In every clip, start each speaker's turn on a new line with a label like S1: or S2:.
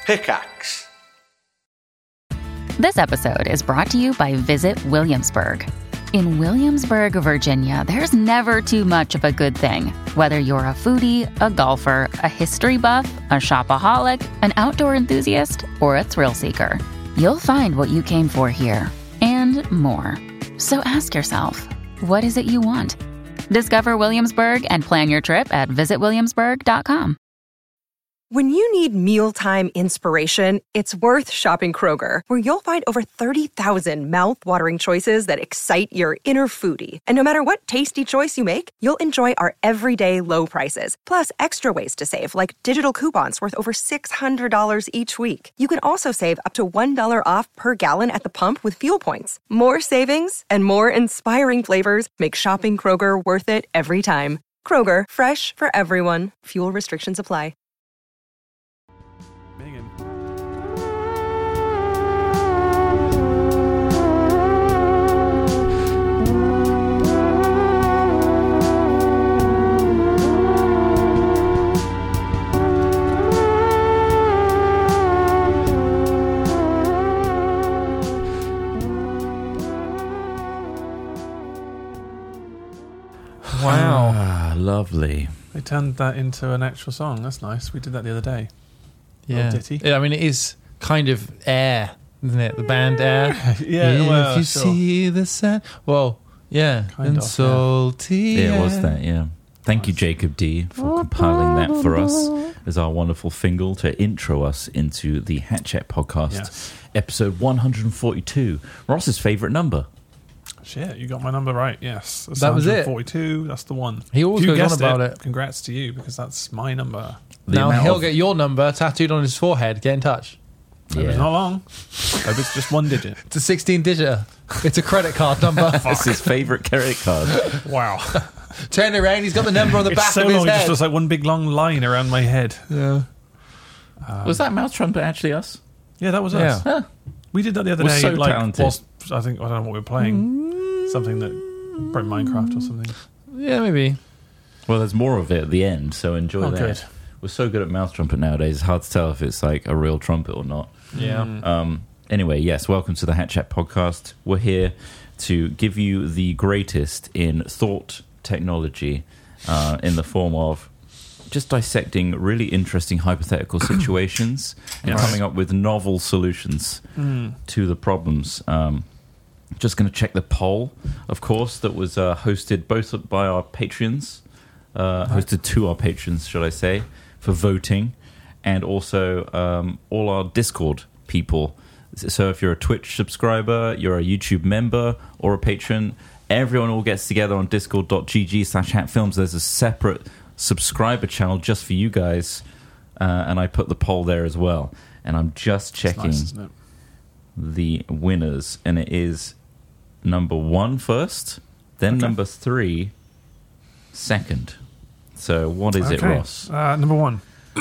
S1: Pickaxe.
S2: This episode is brought to you by Visit Williamsburg. In Williamsburg, Virginia, there's never too much of a good thing. Whether you're a foodie, a golfer, a history buff, a shopaholic, an outdoor enthusiast, or a thrill seeker, you'll find what you came for here and more. So ask yourself, what is it you want? Discover Williamsburg and plan your trip at visitwilliamsburg.com.
S3: When you need mealtime inspiration, it's worth shopping Kroger, where you'll find over 30,000 mouth-watering choices that excite your inner foodie. And no matter what tasty choice you make, you'll enjoy our everyday low prices, plus extra ways to save, like digital coupons worth over $600 each week. You can also save up to $1 off per gallon at the pump with fuel points. More savings and more inspiring flavors make shopping Kroger worth it every time. Kroger, fresh for everyone. Fuel restrictions apply.
S4: Megan.
S5: Wow.
S6: Ah, lovely.
S4: They turned that into an actual song. That's nice. We did that the other day.
S5: Yeah.
S4: Ditty.
S5: Yeah, I mean, it is kind of Air, isn't it? The band Air.
S4: Yeah, well,
S5: if you
S4: sure.
S5: see the sun. Well, yeah.
S4: Kind
S5: and
S4: of, yeah.
S5: salty.
S6: Yeah, it was
S5: air.
S6: that, yeah. Thank you, Jacob D, for compiling that for us as our wonderful fingal to intro us into the Hat Chat podcast,
S4: Yes.
S6: episode 142. Ross's favourite number.
S4: Shit, you got my number right. Yes. That's
S5: That was it.
S4: 142. That's the one.
S5: He always
S4: If you
S5: goes on
S4: guessed
S5: about it.
S4: Congrats to you, because that's my number.
S6: The
S5: Now
S6: amount
S5: he'll
S6: of-
S5: get your number tattooed on his forehead. Get in touch.
S4: Hope it's not long. Hope it's just one digit.
S5: It's a 16-digit. It's a credit card number.
S6: It's his favourite credit card.
S4: Wow.
S5: Turn it around. He's got the number on the
S4: It's
S5: back
S4: so
S5: of his
S4: long, it just
S5: head.
S4: looks like one big long line around my head.
S5: Yeah.
S6: Was that mouse trumpet actually us?
S4: Yeah, that was us.
S5: Yeah.
S4: We did that the other
S6: We're
S4: day.
S6: so
S4: like,
S6: talented.
S4: whilst, I don't know what we were playing. Something that, probably Minecraft or something.
S5: Yeah, maybe.
S6: Well, there's more of it at the end, so enjoy
S4: Oh,
S6: that.
S4: good.
S6: We're so good at mouse trumpet nowadays, it's hard to tell if it's like a real trumpet or not.
S5: Yeah.
S6: Anyway, yes, welcome to the Hat Chat podcast. We're here to give you the greatest in thought technology in the form of just dissecting really interesting hypothetical situations and
S4: Yes.
S6: coming up with novel solutions to the problems. Just going to check the poll, of course, that was hosted both by our Patreons, hosted to our patrons, should I say, for voting, and also all our Discord people. So if you're a Twitch subscriber, you're a YouTube member, or a patron, everyone all gets together on discord.gg/hatfilms. There's a separate subscriber channel just for you guys, and I put the poll there as well. And I'm just checking
S4: Nice, isn't it?
S6: the winners, and it is number 1 first, then
S4: Okay.
S6: number 3 second. So what is it,
S4: Okay.
S6: Ross?
S4: Number one.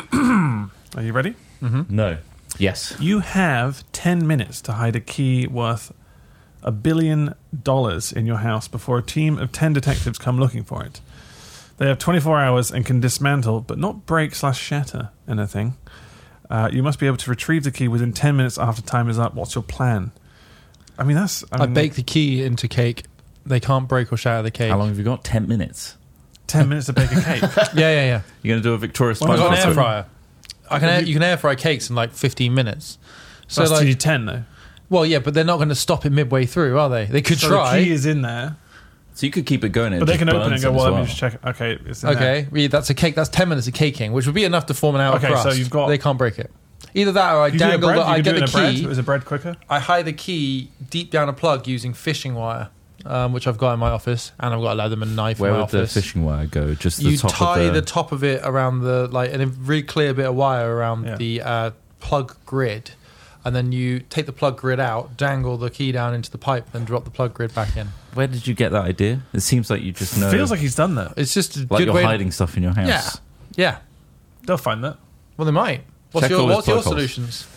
S4: Are you ready?
S6: No. Yes.
S4: You have 10 minutes to hide a key worth $1 billion in your house before a team of 10 detectives come looking for it. They have 24 hours and can dismantle, but not break/shatter anything. You must be able to retrieve the key within 10 minutes after time is up. What's your plan? I mean,
S5: I bake the key into cake. They can't break or shatter the cake.
S6: How long have you got? 10 minutes.
S4: 10 minutes to bake a cake.
S5: Yeah.
S6: You're going to do a Victoria
S4: Well,
S5: I've got an
S6: Sponge
S5: air
S6: recipe?
S5: fryer. You can air fry cakes in like 15 minutes. So
S4: That's
S5: like,
S4: 10 though.
S5: well, yeah, but they're not going to stop it midway through, are they? They could
S4: So
S5: try.
S4: the key is in there,
S6: So you could keep it going. And
S4: but they
S6: just
S4: can open it
S6: burn
S4: and go,
S6: some
S4: well,
S6: as
S4: let me just check it. Okay, it's in there.
S5: Okay, yeah, that's a cake. That's 10 minutes of caking, which would be enough to form an outer
S4: Okay, so
S5: crust.
S4: you've got-
S5: They can't break it. Either that, or I
S4: You do it
S5: dangle.
S4: bread?
S5: I
S4: You can
S5: get
S4: do it
S5: the
S4: in a bread?
S5: key.
S4: Is a bread quicker?
S5: I hide the key deep down a plug using fishing wire, which I've got in my office, and I've got a Leatherman knife
S6: Where
S5: in my
S6: would the
S5: office.
S6: fishing wire go? Just the
S5: You
S6: top
S5: tie
S6: of
S5: the top of it around the and a really clear bit of wire around
S4: Yeah.
S5: the plug grid, and then you take the plug grid out, dangle the key down into the pipe, then drop the plug grid back in.
S6: Where did you get that idea? It seems like you just know.
S4: Feels like he's done that.
S5: It's just a
S6: like
S5: good
S6: you're
S5: way.
S6: hiding stuff in your house.
S5: Yeah.
S4: They'll find that.
S5: Well, they might. What's
S6: Check all his
S5: your
S6: plug holes.
S5: solutions?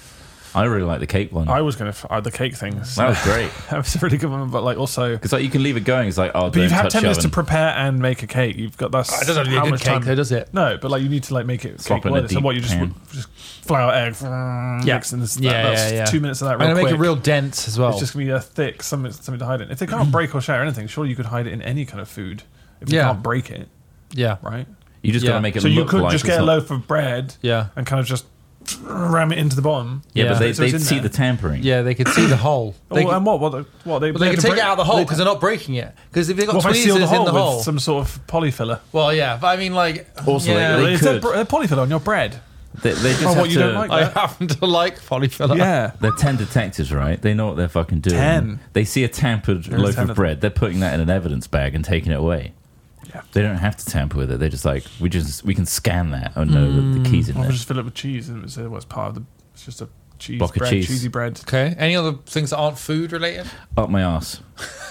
S6: I really like the cake one.
S4: I was going to the cake things.
S6: That was great.
S4: That was a really good one, but like also
S6: because like you can leave it going. It's like, oh,
S4: but you've
S6: don't
S4: had
S6: touch
S4: 10
S6: the
S4: minutes to
S6: oven.
S4: prepare and make a cake. You've got that's
S5: It doesn't really
S4: how
S5: a good
S4: much
S5: cake,
S4: time.
S5: though, does it?
S4: No, but like you need to like make it
S6: Slop
S4: cake
S6: it in a
S4: worthy. So
S6: deep
S4: what you
S6: pan.
S4: just flour, egg, mix, and that's 2 minutes of that. Real
S5: And
S4: quick.
S5: make it real dense as well.
S4: It's just gonna be a thick something to hide in. If they can't break or share anything, surely you could hide it in any kind of food. If you
S5: Yeah.
S4: can't break it,
S5: yeah.
S4: right?
S6: You just got
S5: Yeah.
S6: to make it
S4: So you
S6: look
S4: could
S6: like
S4: just
S6: it's
S4: get a
S6: not-
S4: loaf of bread,
S5: Yeah.
S4: and kind of just ram it into the bottom.
S6: Yeah,
S5: Yeah.
S6: but
S4: So
S6: they,
S4: it's
S6: they'd
S4: in
S6: see
S4: there.
S6: the tampering.
S5: Yeah, they could see the hole. They could,
S4: And what? They
S5: but they
S4: had
S5: can
S4: to
S5: take
S4: break-
S5: it out of the hole
S4: they-
S5: because they're not breaking it. Because if they've got
S4: What if I
S5: tweezers
S4: seal the
S5: in
S4: hole
S5: the
S4: with
S5: hole,
S4: some sort of polyfiller?
S5: well, yeah. But I mean, like,
S6: Also,
S5: yeah,
S6: they
S4: Is there
S6: could.
S4: a polyfiller on your bread?
S6: They just
S4: Oh,
S6: have
S4: what, you
S6: to,
S4: don't like
S5: I
S4: that?
S5: happen to like polyfiller.
S4: Yeah.
S6: They're 10 detectives, right? They know what they're fucking doing.
S4: 10.
S6: They see a tampered
S4: There's
S6: loaf
S4: 10
S6: of
S4: of
S6: bread. They're putting that in an evidence bag and taking it away.
S4: Yeah.
S6: They don't have to tamper with it. They're just like, we can scan that and know that the key's in
S4: Or
S6: there.
S4: just fill it with cheese and say what's part of the. It's just a cheese
S6: Block of
S4: bread,
S6: cheese.
S4: cheesy bread.
S5: Okay. Any other things that aren't food related?
S6: Up my ass.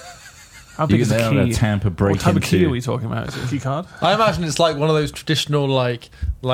S4: How
S6: You
S4: big
S6: can
S4: is the
S6: nail
S4: key?
S6: a tamper break
S4: What type of key
S6: into-
S4: are we talking about? Is it a key card?
S5: I imagine it's like one of those traditional like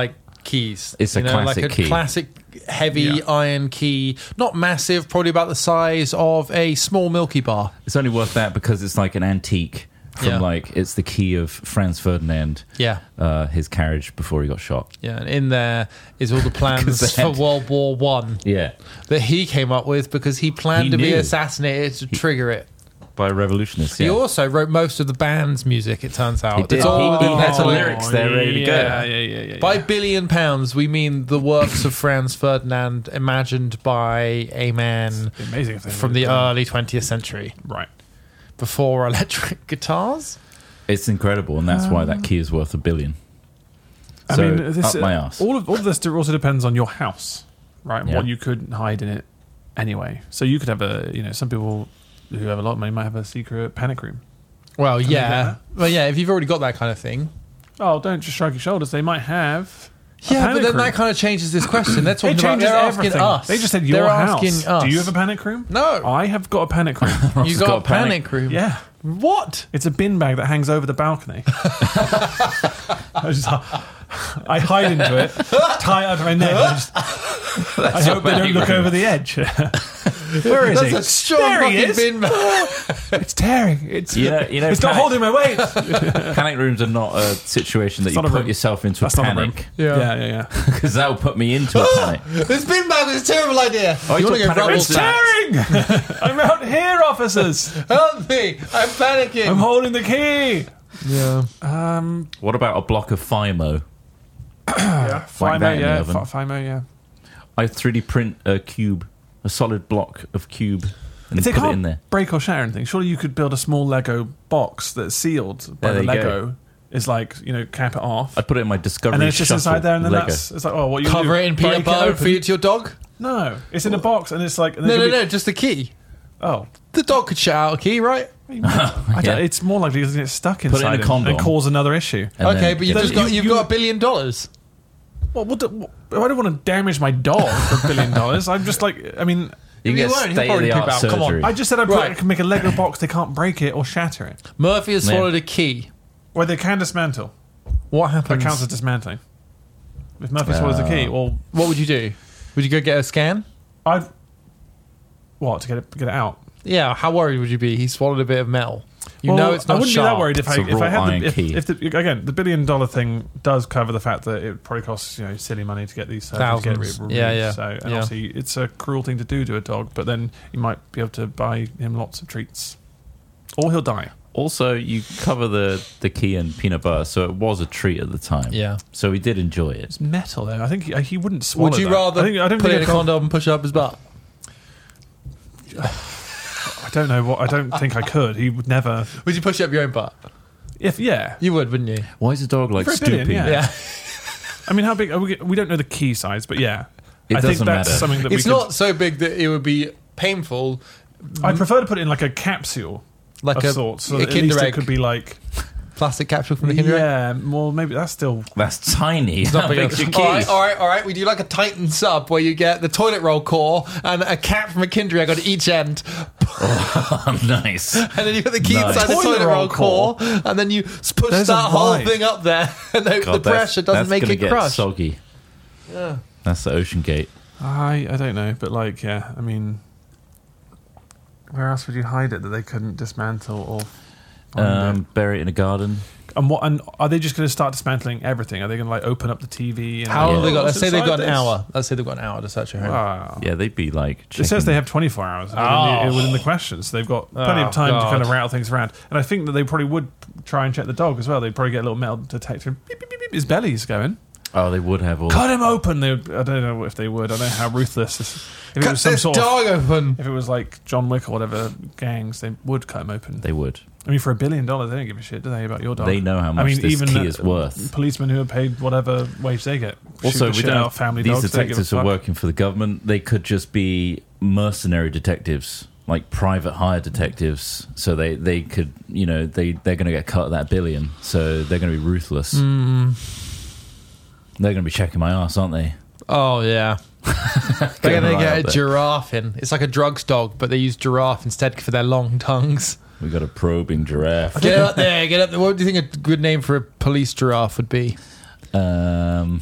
S5: keys.
S6: It's a classic
S5: like a
S6: key.
S5: classic heavy
S4: Yeah.
S5: iron key, not massive, probably about the size of a small Milky Bar.
S6: It's only worth that because it's like an antique from
S5: Yeah.
S6: like, it's the key of Franz Ferdinand,
S5: Yeah.
S6: his carriage before he got shot.
S5: Yeah, and in there is all the plans
S6: 'Cause they
S5: for
S6: had-
S5: World War One
S6: Yeah.
S5: that he came up with because he planned
S6: He
S5: to be
S6: knew.
S5: assassinated to trigger it.
S6: By revolutionists,
S5: He
S6: yeah.
S5: also wrote most of the band's music, it turns out.
S6: He did.
S5: It's all
S6: He had the
S5: metal.
S6: lyrics there ready to go.
S4: Yeah.
S5: By £1 billion, we mean the works of Franz Ferdinand imagined by a man
S4: It'd be amazing if they
S5: from the
S4: would've done-
S5: early 20th century,
S4: Right.
S5: before electric guitars.
S6: It's incredible, and that's why that key is worth $1 billion.
S4: I
S6: So,
S4: mean, this,
S6: up my ass.
S4: all of this also depends on your house, right? And
S6: Yeah.
S4: what you could hide in it anyway. So you could have some people who have a lot of money might have a secret panic room.
S5: Well,
S4: they
S5: yeah. Well, yeah, if you've already got that kind of thing.
S4: Oh, don't just shrug your shoulders. They might have. a
S5: Yeah, but
S4: panic
S5: then
S4: room.
S5: that kind of changes this question. They're talking
S4: It
S5: about
S4: changes
S5: they're asking
S4: everything.
S5: us.
S4: They just said your
S5: They're
S4: house.
S5: asking us.
S4: Do you have a panic room?
S5: No.
S4: I have got a panic room.
S5: You got a panic room?
S4: Yeah.
S5: What?
S4: It's a bin bag that hangs over the balcony. I hide into it, tie it under my neck. I hope they don't look over the edge. Where is
S5: That's
S4: he?
S5: a strong
S4: There he
S5: fucking
S4: is.
S5: bin bag.
S4: It's tearing. It's
S6: You know,
S4: it's not
S6: panic-
S4: holding my weight.
S6: Panic rooms are not a situation that
S4: It's
S6: you
S4: not a
S6: put
S4: room.
S6: yourself into
S4: That's
S6: a
S4: not a room.
S6: panic,
S4: Yeah.
S6: because that will put me into a panic.
S5: This bin bag was a terrible idea.
S6: Oh,
S5: you
S6: you
S5: want to
S6: took
S5: go
S6: panic
S4: It's
S5: rubble
S6: rooms
S5: back?
S4: tearing. I'm out here, officers.
S5: Help me! I'm panicking.
S4: I'm holding the key.
S5: yeah.
S6: What about a block of FIMO?
S4: Yeah.
S6: Like that in the
S4: yeah.
S6: oven.
S4: FIMO, yeah.
S6: I 3D print a cube, a solid block of cube, and
S4: If they
S6: put it in
S4: can't
S6: there.
S4: break or shatter anything, surely you could build a small Lego box that's sealed by
S6: There
S4: the
S6: you go.
S4: Lego. Is like, cap it off.
S6: I'd put it in my Discovery
S4: And then it's just
S6: Shuttle
S4: inside there, and then
S6: Lego.
S4: it's like, oh, what you
S5: Cover
S4: do?
S5: it in
S4: Break
S5: peanut butter and
S4: open?
S5: feed it to your dog?
S4: No, it's in a box, and it's like and
S5: No,
S4: it could
S5: no,
S4: be-
S5: no, just the key.
S4: Oh,
S5: The dog could shut out a key, right?
S4: I don't,
S6: Yeah.
S4: it's more likely to get stuck
S6: Put it in
S4: inside
S6: a
S4: him
S6: condom.
S4: and cause another issue.
S6: And
S5: Okay,
S6: then
S5: but you've
S6: get
S5: just
S6: it-
S5: got
S4: you-
S5: you've got $1 billion.
S4: Well, I don't want to damage my dog for $1 billion. I'm just like, I mean,
S6: You can
S5: You
S6: get
S5: won't, he'll
S6: state of
S5: probably
S6: the art
S5: poop out. Come on.
S6: surgery.
S4: I just said
S5: Right.
S4: I can make a Lego box. They can't break it or shatter it,
S5: Murphy has
S6: Yeah.
S5: swallowed a key.
S4: or they can dismantle.
S5: What
S4: That
S5: happens?
S4: counts as dismantling. If Murphy swallows the key, well,
S5: What would you do? Would you go get a scan?
S4: I'd what to get it out.
S5: Yeah, how worried would you be? He swallowed a bit of metal. You
S4: Well,
S5: know it's not
S4: I wouldn't
S5: sharp.
S4: be that worried if
S6: It's a
S4: I
S6: raw
S4: had
S6: iron
S4: the,
S6: key.
S4: if the, again the $1 billion thing does cover the fact that it probably costs silly money to get these surgeries to get
S5: Thousands.
S4: removed.
S5: Yeah.
S4: So and
S5: Yeah.
S4: obviously it's a cruel thing to do to a dog, but then you might be able to buy him lots of treats, or he'll die.
S6: Also, you cover the key in peanut butter, so it was a treat at the time.
S5: Yeah.
S6: So he did enjoy it.
S4: It's metal though. I think he wouldn't swallow.
S5: Would you
S4: that.
S5: rather
S4: I don't
S5: put it in
S4: think
S5: a condom and push it up his butt?
S4: I don't know what. I don't think I could. He would never.
S5: Would you push it up your own butt?
S4: If yeah.
S5: You would, wouldn't you?
S6: Why is the dog like
S4: For $1 billion,
S6: stooping?
S4: yeah.
S5: Yeah.
S4: I mean, how big? We don't know the key size, but yeah.
S6: It
S4: I think
S6: doesn't
S4: that's
S6: matter.
S4: something that
S5: It's
S4: we could.
S5: not so big that it would be painful.
S4: I'd prefer to put it in like a capsule
S5: Like
S4: of
S5: a,
S4: sorts. So
S5: a
S4: that at least
S5: Kinder
S4: it
S5: Egg
S4: could be like.
S5: plastic capsule from the Kinder Egg.
S4: Yeah, well, maybe that's still.
S6: That's tiny.
S5: Not
S6: How
S5: big
S6: big's
S5: enough.
S6: your key?
S5: All right. We do like a Titan sub where you get the toilet roll core and a cap from a Kinder Egg on each end,
S6: Nice.
S5: and then you put the key
S6: Nice.
S5: inside the
S4: Toilet
S5: toilet
S4: roll
S5: roll core, and then you push
S4: There's
S5: that
S4: a
S5: whole
S4: vibe.
S5: thing up there, and the
S6: God,
S5: pressure doesn't
S6: that's
S5: make
S6: gonna
S5: it
S6: get
S5: crush.
S6: soggy.
S5: Yeah.
S6: That's the Ocean Gate.
S4: I don't know, but like, yeah, I mean, where else would you hide it that they couldn't dismantle or find it?
S6: Bury it in a garden.
S4: And are they just going to start dismantling everything? Are they going to like open up the TV? And
S5: How long have they got? Let's say they've got an
S4: this?
S5: hour. Let's say they've got an hour to search your home.
S4: Wow.
S6: Yeah, they'd be like.
S4: It says
S6: checking-
S4: they have 24 hours within the questions. They've got plenty of time to kind of rattle things around. And I think that they probably would try and check the dog as well. They'd probably get a little metal detector. Beep, beep, beep, beep. His belly's going.
S6: Oh, they would have all.
S4: Cut him open. I don't know if they would. I don't know how ruthless. If it
S5: Cut
S4: was some
S5: this
S4: sort of,
S5: dog open.
S4: if it was like John Wick or whatever gangs, they would cut him open.
S6: They would.
S4: I mean, for $1 billion, they don't give a shit, do they, about your dog?
S6: They know how much this key is worth.
S4: Policemen who are paid whatever wage they get.
S6: Also,
S4: shoot the shit out of family
S6: these
S4: dogs, they don't give a
S6: detectives are
S4: fuck.
S6: working for the government. They could just be mercenary detectives, like private hire detectives. So they could, they're going to get cut that $1 billion. So they're going to be ruthless. They're going to be checking my ass, aren't they?
S5: Oh, yeah. They're going to
S6: right
S5: get
S6: up
S5: a
S6: there.
S5: giraffe in. It's like a drugs dog, but they use giraffe instead for their long tongues.
S6: We got a probing giraffe.
S5: Get up there, get up there. What do you think a good name for a police giraffe would be?
S4: Why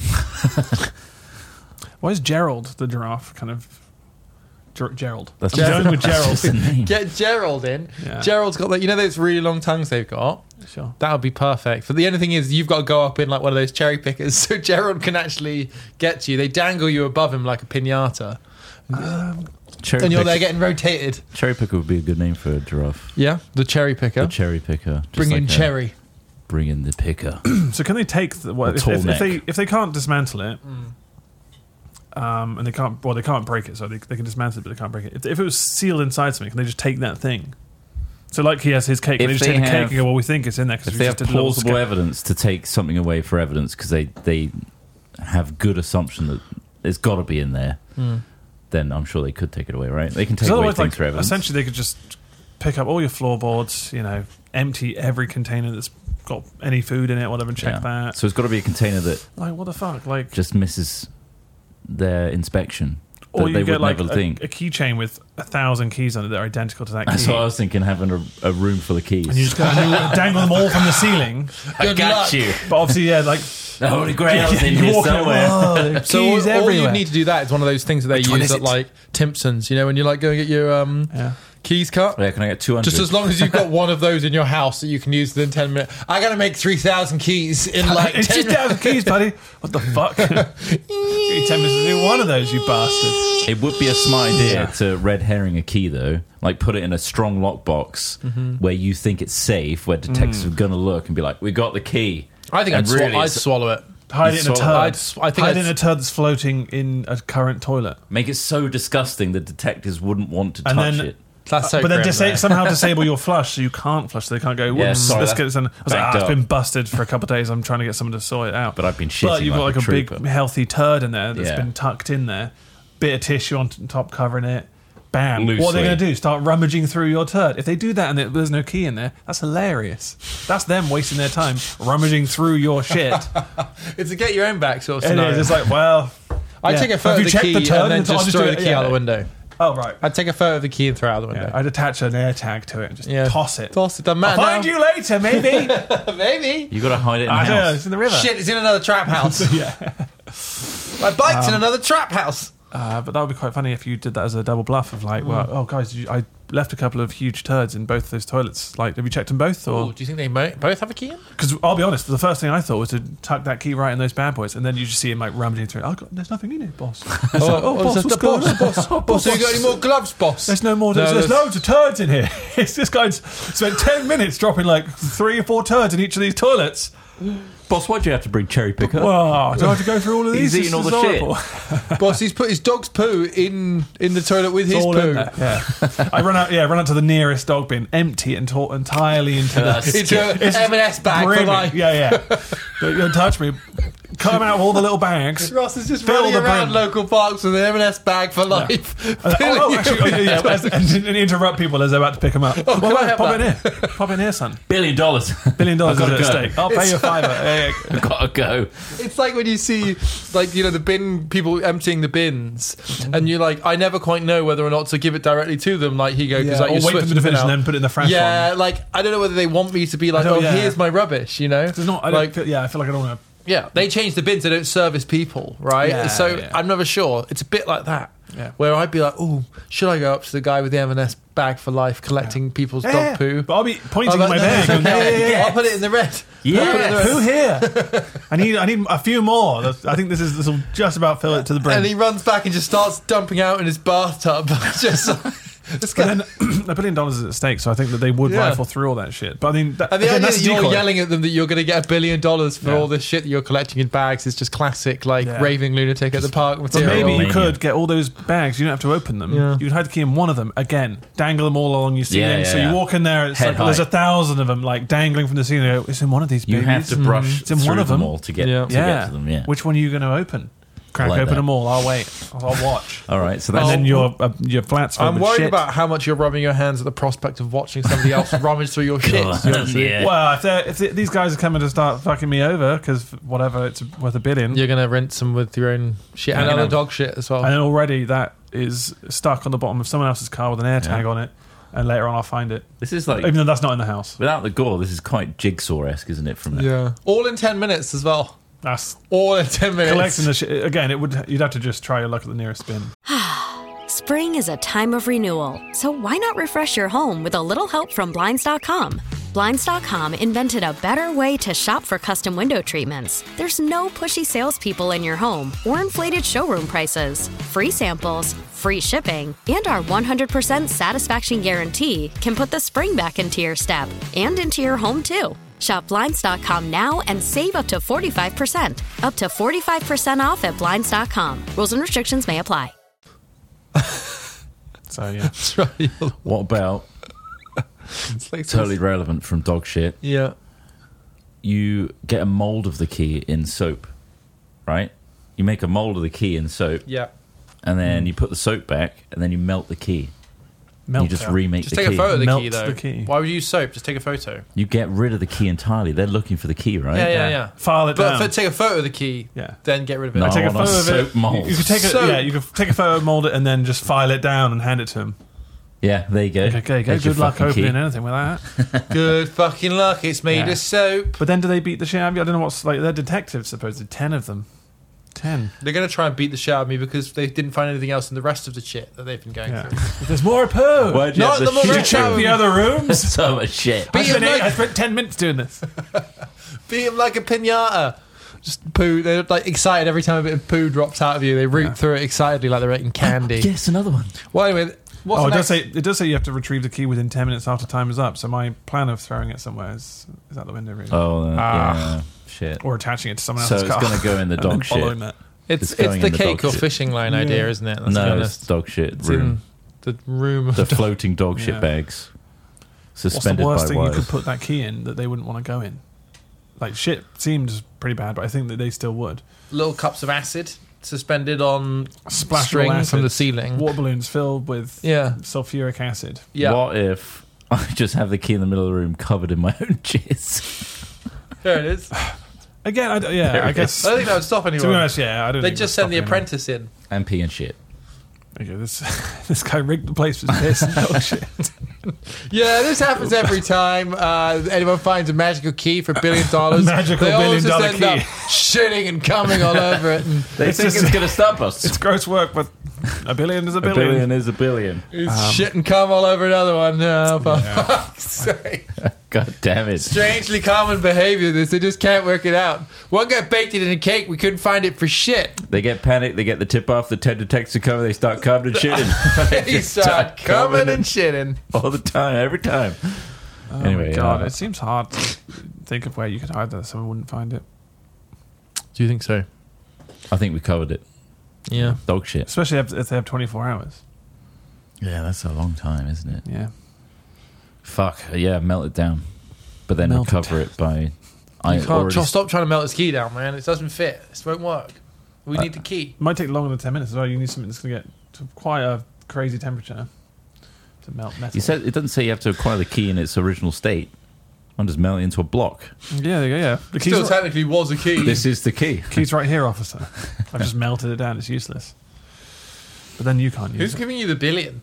S4: is Gerald the giraffe kind of... Gerald.
S6: That's
S4: I'm going with
S6: that's
S4: Gerald.
S6: just a name.
S5: Get Gerald in.
S4: Yeah.
S5: Gerald's got those really long tongues they've got.
S4: Sure.
S5: That would be perfect. But the only thing is, you've got to go up in like one of those cherry pickers, so Gerald can actually get you. They dangle you above him like a piñata,
S6: Cherry
S5: and you're there
S6: picker.
S5: getting rotated.
S6: Cherry picker would be a good name for a giraffe.
S5: Yeah, the cherry picker.
S6: The cherry picker. Just
S5: Bring in
S6: like a-
S5: cherry.
S6: Bring in the picker.
S4: So can they take... if they can't dismantle it... and they can't break it, so they can dismantle it, but they can't break it. If it was sealed inside something, can they just take that thing? So like he has his cake,
S6: If
S4: they just
S6: they
S4: take the cake
S6: have-
S4: and go, well, we think it's in there
S6: If
S4: because we
S6: they
S4: just
S6: have
S4: did a little
S6: plausible evidence to take something away for evidence because they have good assumption that it's got to be in there, then I'm sure they could take it away, right? They can take away
S4: otherwise,
S6: things for evidence.
S4: essentially, they could just pick up all your floorboards, empty every container that's got any food in it, whatever, and check that.
S6: So it's got to be a container that
S4: Like, what the fuck? Like,
S6: just misses their inspection.
S4: or
S6: That
S4: you
S6: they
S4: get
S6: would
S4: like
S6: never think.
S4: a keychain with 1,000 keys on it that are identical to that key.
S6: That's what I was thinking, having a room full of keys.
S4: and you just go dangle them all from the ceiling.
S6: I got you.
S4: But obviously, yeah, like
S6: The Holy Grail's in
S4: you
S6: here
S4: walk in,
S6: somewhere.
S4: "Whoa, there are
S5: So
S4: keys
S5: all
S4: everywhere."
S5: you need to do that is one of those things that they
S4: one
S5: use
S4: is
S5: at
S4: it?
S5: like Timpsons, when you like go and get your
S4: Yeah.
S5: keys cut.
S6: Yeah, can I get 200?
S5: Just as long as you've got one of those in your house that you can use within 10 minutes. I got to make 3,000 keys in like
S4: It's
S5: 10
S4: just
S5: minutes.
S4: 1,000 keys, buddy. What the fuck? Give you 10 minutes to do one of those, you bastard.
S6: It would be a smart idea to red herring a key, though. Like, put it in a strong lockbox where you think it's safe, where detectives are going to look and be like, we got the key.
S5: I think
S6: And
S5: I'd
S6: really,
S5: I'd
S6: it's-
S5: swallow it.
S4: Hide it in a
S6: swallow-
S4: turd.
S5: I think
S4: Hide it
S5: I'd-
S4: in a turd that's floating in a current toilet.
S6: Make it so disgusting that detectives wouldn't want to
S4: And
S6: touch
S4: then-
S6: it.
S5: That's so
S4: But then
S5: grim,
S4: somehow disable your flush so you can't flush. So they can't go,
S6: Yeah,
S4: whoops,
S6: sorry,
S4: let's get this in. I was like,
S6: backed
S4: it's
S6: up.
S4: been busted for a couple of days. I'm trying to get someone to sort it out.
S6: But I've been shitting
S4: But you've got like a big,
S6: trooper.
S4: healthy turd in there that's
S6: Yeah.
S4: been tucked in there. Bit of tissue on top covering it. Bam. What are
S6: Loosely.
S4: they going to do? Start rummaging through your turd? If they do that and there's no key in there, that's hilarious. That's them wasting their time rummaging through your shit.
S5: It's a get your own back sort of
S4: It
S5: scenario.
S4: is. It's like, well...
S5: I'd
S4: yeah.
S5: take a
S4: Have
S5: photo
S4: you
S5: of the
S4: checked
S5: key
S4: turd?
S5: and then
S4: I'll
S5: just
S4: do
S5: throw
S4: it-
S5: the key out the window.
S4: Oh, right.
S5: I'd take a photo of the key and throw it out the window.
S4: Yeah, I'd attach an air tag to it and just toss it.
S5: Toss it. Doesn't
S4: I'll
S5: matter
S4: find
S5: now.
S4: you later, maybe.
S5: Maybe.
S6: You got to hide it in the
S4: I don't know.
S6: house.
S4: It's in the river.
S5: Shit, it's in another trap house.
S4: Yeah.
S5: My bike's in another trap house.
S4: But that would be quite funny if you did that as a double bluff of like, well, oh guys, I left a couple of huge turds in both those toilets. Like, have you checked them both?
S5: Oh,
S4: Or
S5: do you think they both have a key in?
S4: because I'll be honest, the first thing I thought was to tuck that key right in those bad boys, and then you just see him like rummaging through it. Oh, God, there's nothing in it, boss. It's like, boss,
S5: it's
S4: what's
S5: the
S4: going on?
S5: boss. Boss, have you got any more gloves, boss?
S4: There's no more. There's loads of turds in here. It's this guy's spent 10 minutes dropping like 3 or 4 turds in each of these toilets.
S6: Boss, why'd you have to bring cherry picker?
S4: Wow, do I have to go through all of these?
S6: He's eating all
S4: This
S6: the
S4: is
S6: shit.
S4: horrible.
S5: Boss, he's put his dog's poo in the toilet with his
S4: All in
S5: poo.
S4: there, yeah. I run out to the nearest dog bin, empty and entirely into the
S5: Into an M&S bag for
S4: brimming.
S5: life.
S4: Yeah. Don't touch me. Cut them out of all the little bags.
S5: Ross is just
S4: Fill
S5: running
S4: the
S5: around
S4: brim.
S5: local parks with an M&S bag for life.
S4: And interrupt people as they're about to pick them up.
S5: can I have
S4: pop in here. Pop in here, son.
S6: $1 billion.
S4: $1 billion is
S6: I've gotta
S4: at
S6: go.
S4: stake. I'll pay you a fiver. Yeah.
S6: I've got to go.
S5: It's like when you see, like, the bin people emptying the bins, and you're like, I never quite know whether or not to give it directly to them. Like he goes,
S4: Yeah,
S5: like,
S4: or
S5: you
S4: wait for
S5: switch
S4: them to
S5: the bin
S4: finish and
S5: out.
S4: then put it in the fresh
S5: Yeah,
S4: one.
S5: like I don't know whether they want me to be like,
S4: I don't-
S5: oh,
S4: yeah.
S5: here's my rubbish.
S4: There's not. I
S5: like,
S4: feel like I don't want to
S5: Yeah, they change the bins. They don't service people, right?
S4: Yeah,
S5: so
S4: yeah.
S5: I'm never sure. It's a bit like that.
S4: Yeah.
S5: Where I'd be like, oh, should I go up to the guy with the M&S bag for life collecting people's dog poo?
S4: But I'll be pointing
S5: I'm
S4: at my bag.
S5: no,
S4: going, yeah.
S5: I'll put it in the red.
S6: Yeah.
S4: Who here? I need a few more. I think this will just about fill it to the brim.
S5: And he runs back and just starts dumping out in his bathtub. Just this
S4: But
S5: guy.
S4: then $1 billion is at stake, so I think that they would rifle through all that shit. But I mean,
S5: And the
S4: again,
S5: idea
S4: that's
S5: that you're
S4: decoy.
S5: yelling at them that you're going to get $1 billion for
S4: Yeah.
S5: all this shit that you're collecting in bags is just classic, like
S4: Yeah.
S5: raving lunatic at the park
S4: But
S5: material.
S4: maybe you
S6: Mania.
S4: could get all those bags. You don't have to open them.
S5: Yeah.
S4: You could hide the key in one of them. Again, dangle them all along your ceiling.
S6: Yeah,
S4: so
S6: yeah.
S4: you walk in there, it's
S6: Head
S4: like there's
S6: high.
S4: 1,000 of them, like dangling from the ceiling. You go, it's in one of these
S6: You
S4: babies.
S6: have to brush
S4: It's in
S6: through
S4: one of
S6: them
S4: them
S6: all to get,
S5: Yeah.
S6: to get to them. Yeah.
S4: Which one are you going to open? Crack
S6: like
S4: open
S6: that.
S4: them all. I'll wait. I'll watch.
S6: All right. So
S4: And
S6: that's
S4: then your flat's filled
S5: I'm
S4: with
S5: worried
S4: shit.
S5: about how much you're rubbing your hands at the prospect of watching somebody else rummage through your shit.
S6: yeah.
S4: Well, if these guys are coming to start fucking me over because whatever, it's worth $1 billion.
S5: You're going to rinse them with your own shit and
S4: Yeah.
S5: other dog shit as well.
S4: And then already that is stuck on the bottom of someone else's car with an air tag on it. And later on I'll find it.
S6: This is like,
S4: Even though that's not in the house.
S6: without the gore, this is quite Jigsaw-esque, isn't it? From that?
S5: Yeah. All in 10 minutes as well.
S4: That's
S5: All in 10 minutes.
S4: collecting the shit. Again, you'd have to just try your luck at the nearest bin.
S1: Spring is a time of renewal, so why not refresh your home with a little help from Blinds.com? Blinds.com invented a better way to shop for custom window treatments. There's no pushy salespeople in your home or inflated showroom prices. Free samples, free shipping, and our 100% satisfaction guarantee can put the spring back into your step and into your home, too. Shop Blinds.com now and save up to 45%. Up to 45% off at Blinds.com. Rules and restrictions may apply.
S4: So, yeah.
S5: That's right.
S6: What about,
S5: It's like
S6: totally relevant from dog shit,
S5: Yeah.
S6: you get a mold of the key in soap, right? You make a mold of the key in soap,
S5: Yeah.
S6: and then you put the soap back, and then you melt the key.
S4: Melt
S6: you just
S4: down.
S6: remake
S5: Just
S6: the
S5: take
S6: key.
S5: a photo of the
S4: Melt
S5: key, though.
S4: the key.
S5: Why would you use soap? Just take a photo.
S6: You get rid of the key entirely. They're looking for the key, right?
S5: Yeah.
S4: File it
S5: But
S4: down.
S5: take a photo of the key,
S4: Yeah.
S5: then get rid of it.
S6: No.
S4: Take a
S6: on a
S4: photo of it.
S6: soap mold.
S4: You could take you could take a photo, mold it, and then just file it down and hand it to him.
S6: Yeah, there you go.
S4: Okay,
S6: There's your
S4: good luck
S6: fucking key.
S4: opening anything with that.
S5: Good fucking luck. It's made
S4: Yeah.
S5: of soap.
S4: But then do they beat the shit out of you? I don't know what's like. They're detectives, supposedly. 10 of them. 10.
S5: They're going to try and beat the shit out of me because they didn't find anything else in the rest of the shit that they've been going
S4: Yeah.
S5: through.
S4: If there's more poo.
S6: Why'd you
S5: Not
S6: have
S5: the more
S6: shoot
S5: rich out
S6: room?
S5: of
S4: The other rooms.
S6: So much shit.
S5: Beat him
S4: I
S5: like,
S4: spent 10 minutes doing this.
S5: beat him like a pinata. Just poo. They're like excited every time a bit of poo drops out of you. They root through it excitedly like they're eating candy.
S6: Yes, another one.
S5: Well, anyway, what's
S4: Oh,
S5: the next?
S4: it does say you have to retrieve the key within 10 minutes after time is up. So my plan of throwing it somewhere is out the window, really.
S6: Oh, yeah. Shit.
S4: Or attaching it to someone
S6: So
S4: else's
S6: it's
S4: car.
S6: going to go in the
S4: and then
S6: dog
S4: following
S6: shit.
S4: that.
S5: It's
S6: it's going
S5: the
S6: in the
S5: cake
S6: dog
S5: or
S6: shit.
S5: fishing line idea, isn't it? Let's be
S6: No,
S5: honest.
S6: it's dog shit
S5: It's
S6: room.
S5: in the room. Of
S6: The floating dog shit
S4: Yeah.
S6: bags.
S4: What's the
S6: Suspended
S4: worst
S6: by
S4: thing you
S6: wires.
S4: could put that key in that they wouldn't want to go in? Like, shit seems pretty bad, but I think that they still would.
S5: little cups of acid suspended on
S4: Splash
S5: string
S4: all acid.
S5: from the ceiling.
S4: Water balloons filled with
S5: Yeah.
S4: sulfuric acid.
S5: Yeah.
S6: What if I just have the key in the middle of the room covered in my own jizz?
S5: There it is.
S4: Again, I
S6: There
S4: I
S6: it
S4: guess.
S5: I don't think that would stop
S4: To be
S5: anyone.
S4: honest, yeah, I don't.
S5: They
S4: think
S5: just
S4: it'll
S5: send the
S4: stop
S5: apprentice in.
S6: And pee and shit.
S4: anyone. Okay, this guy rigged the place with piss and dog shit.
S5: Yeah, this happens every time anyone finds a magical key for $1 billion.
S4: Magical
S5: they always just
S4: $1 billion
S5: end
S4: key.
S5: up shitting and coming all over it. And
S6: They
S4: It's
S6: think
S4: just-
S6: it's going to stop us.
S4: It's gross work, but $1 billion is $1
S6: a
S4: billion.
S6: billion is a billion.
S5: shit and cum all over another one. No, for fuck's sake.
S6: God damn it.
S5: Strangely common behavior. This they just can't work it out. One guy baked it in a cake. We couldn't find it for shit.
S6: They get panicked. They get the tip off. The 10 detectives come. They start coming and shitting. They
S5: He
S6: just
S5: started coming and shitting.
S6: all the time, every time.
S4: Oh
S6: Anyway,
S4: my God,
S6: uh,
S4: it seems hard to think of where you could hide that someone wouldn't find it.
S5: Do you think so?
S6: I think we covered it.
S5: Yeah.
S6: Dog shit.
S4: Especially if they have 24 hours.
S6: Yeah, that's a long time, isn't it?
S4: Yeah.
S6: Fuck. Yeah, melt it down. But then
S4: Melt it
S6: recover it by...
S5: You can't stop trying to melt this key down, man. It doesn't fit. This won't work. We need the key.
S4: It might take longer than 10 minutes as well. You need something that's going to get to quite a crazy temperature to melt metal.
S6: You said it doesn't say you have to acquire the key in its original state. I'm just melting into a block.
S4: Yeah, there you go, yeah. The key's,
S5: Still technically was a key.
S6: This is the key.
S4: key's right here, officer. I've just melted it down. It's useless. But then you can't
S5: Who's
S4: use it.
S5: giving you the billion?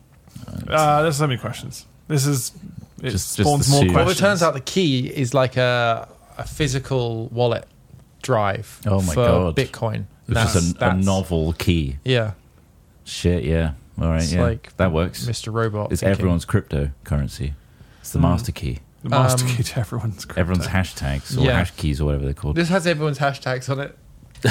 S4: There's so many questions. This is... It
S6: Just
S4: spawns
S6: assume.
S4: more
S6: Well,
S5: Well,
S4: questions.
S5: it turns out the key is like a physical wallet. drive
S6: Oh my
S5: for
S6: God.
S5: Bitcoin.
S6: It's just a novel key.
S5: Yeah.
S6: Shit, yeah. All right,
S5: It's
S6: yeah.
S5: like
S6: that works.
S5: Mr. Robot.
S6: It's
S5: thinking.
S6: everyone's cryptocurrency. It's the master key.
S4: The master key to everyone's crypto.
S6: Everyone's hashtags or
S5: Yeah.
S6: hash keys or whatever they're called.
S5: This has everyone's hashtags on it.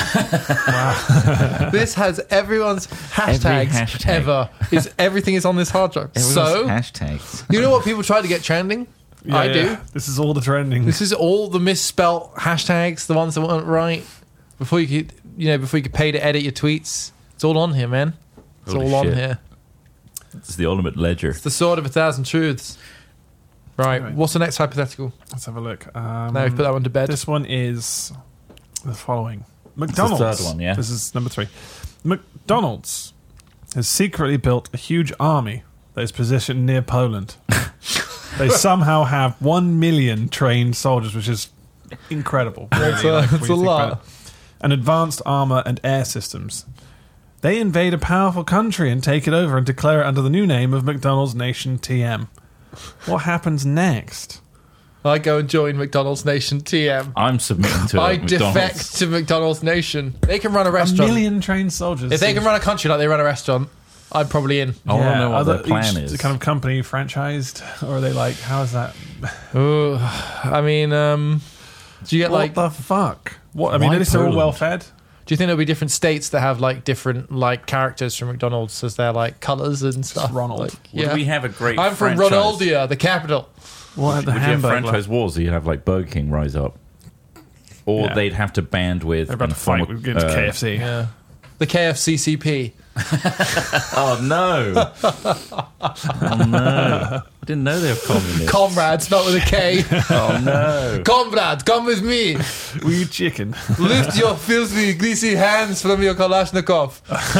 S5: This has everyone's hashtags
S6: hashtag.
S5: ever. Everything is on this hard drive. So,
S6: hashtags.
S5: you know what people try to get trending?
S4: Yeah,
S5: I do.
S4: yeah. This is all the trending.
S5: This is all the misspelt hashtags, the ones that weren't right. Before you could pay to edit your tweets. It's all on here, man. It's
S6: Holy
S5: all on
S6: shit.
S5: here.
S6: It's the ultimate ledger.
S5: It's the sword of 1,000 truths. Right.
S4: Right.
S5: What's the next hypothetical?
S4: Let's have a look.
S5: Now we've put that one to bed.
S4: This one is the following.
S6: the
S4: McDonald's.
S6: third one, yeah.
S4: This is number 3. McDonald's has secretly built a huge army that is positioned near Poland. They somehow have 1 million trained soldiers, which is incredible.
S5: That's
S4: really,
S5: a-
S4: when
S5: that's
S4: you
S5: a
S4: think
S5: lot.
S4: about it. And advanced armor and air systems. They invade a powerful country and take it over and declare it under the new name of McDonald's Nation TM. What happens next?
S5: I go and join McDonald's Nation TM.
S6: I'm submitting to
S5: I
S6: McDonald's.
S5: defect to McDonald's Nation. They can run a
S4: A
S5: restaurant.
S4: million trained soldiers.
S5: If they can run a country like they run a restaurant, I'm probably in.
S6: I want to know what
S4: Are
S6: their plan
S4: each
S6: is.
S4: kind of company franchised, or are they like, how is that?
S5: Ooh, I mean, do you get
S4: What the fuck? What? I mean,
S6: Why
S4: at least they're all
S6: Poland?
S4: well fed.
S5: Do you think there'll be different states that have like different like characters from McDonald's as their like colours and stuff?
S4: Ronald.
S5: Like,
S6: Would we have a great
S5: I'm from
S6: franchise?
S5: Ronaldia, the capital.
S4: What the
S6: Would you have
S4: Hamburg?
S6: franchise wars? You'd have like Burger King rise up, or
S4: Yeah.
S6: they'd have to band with.
S4: They're about to
S6: and form
S4: fight
S6: a-
S4: against KFC.
S5: Yeah, the KFCCP.
S6: Oh no! Oh no! I didn't know they were communists.
S5: Comrades, not with a K.
S6: Oh no!
S5: Comrade, come with me.
S4: We eat chicken.
S5: Lift your filthy, greasy hands from your Kalashnikov.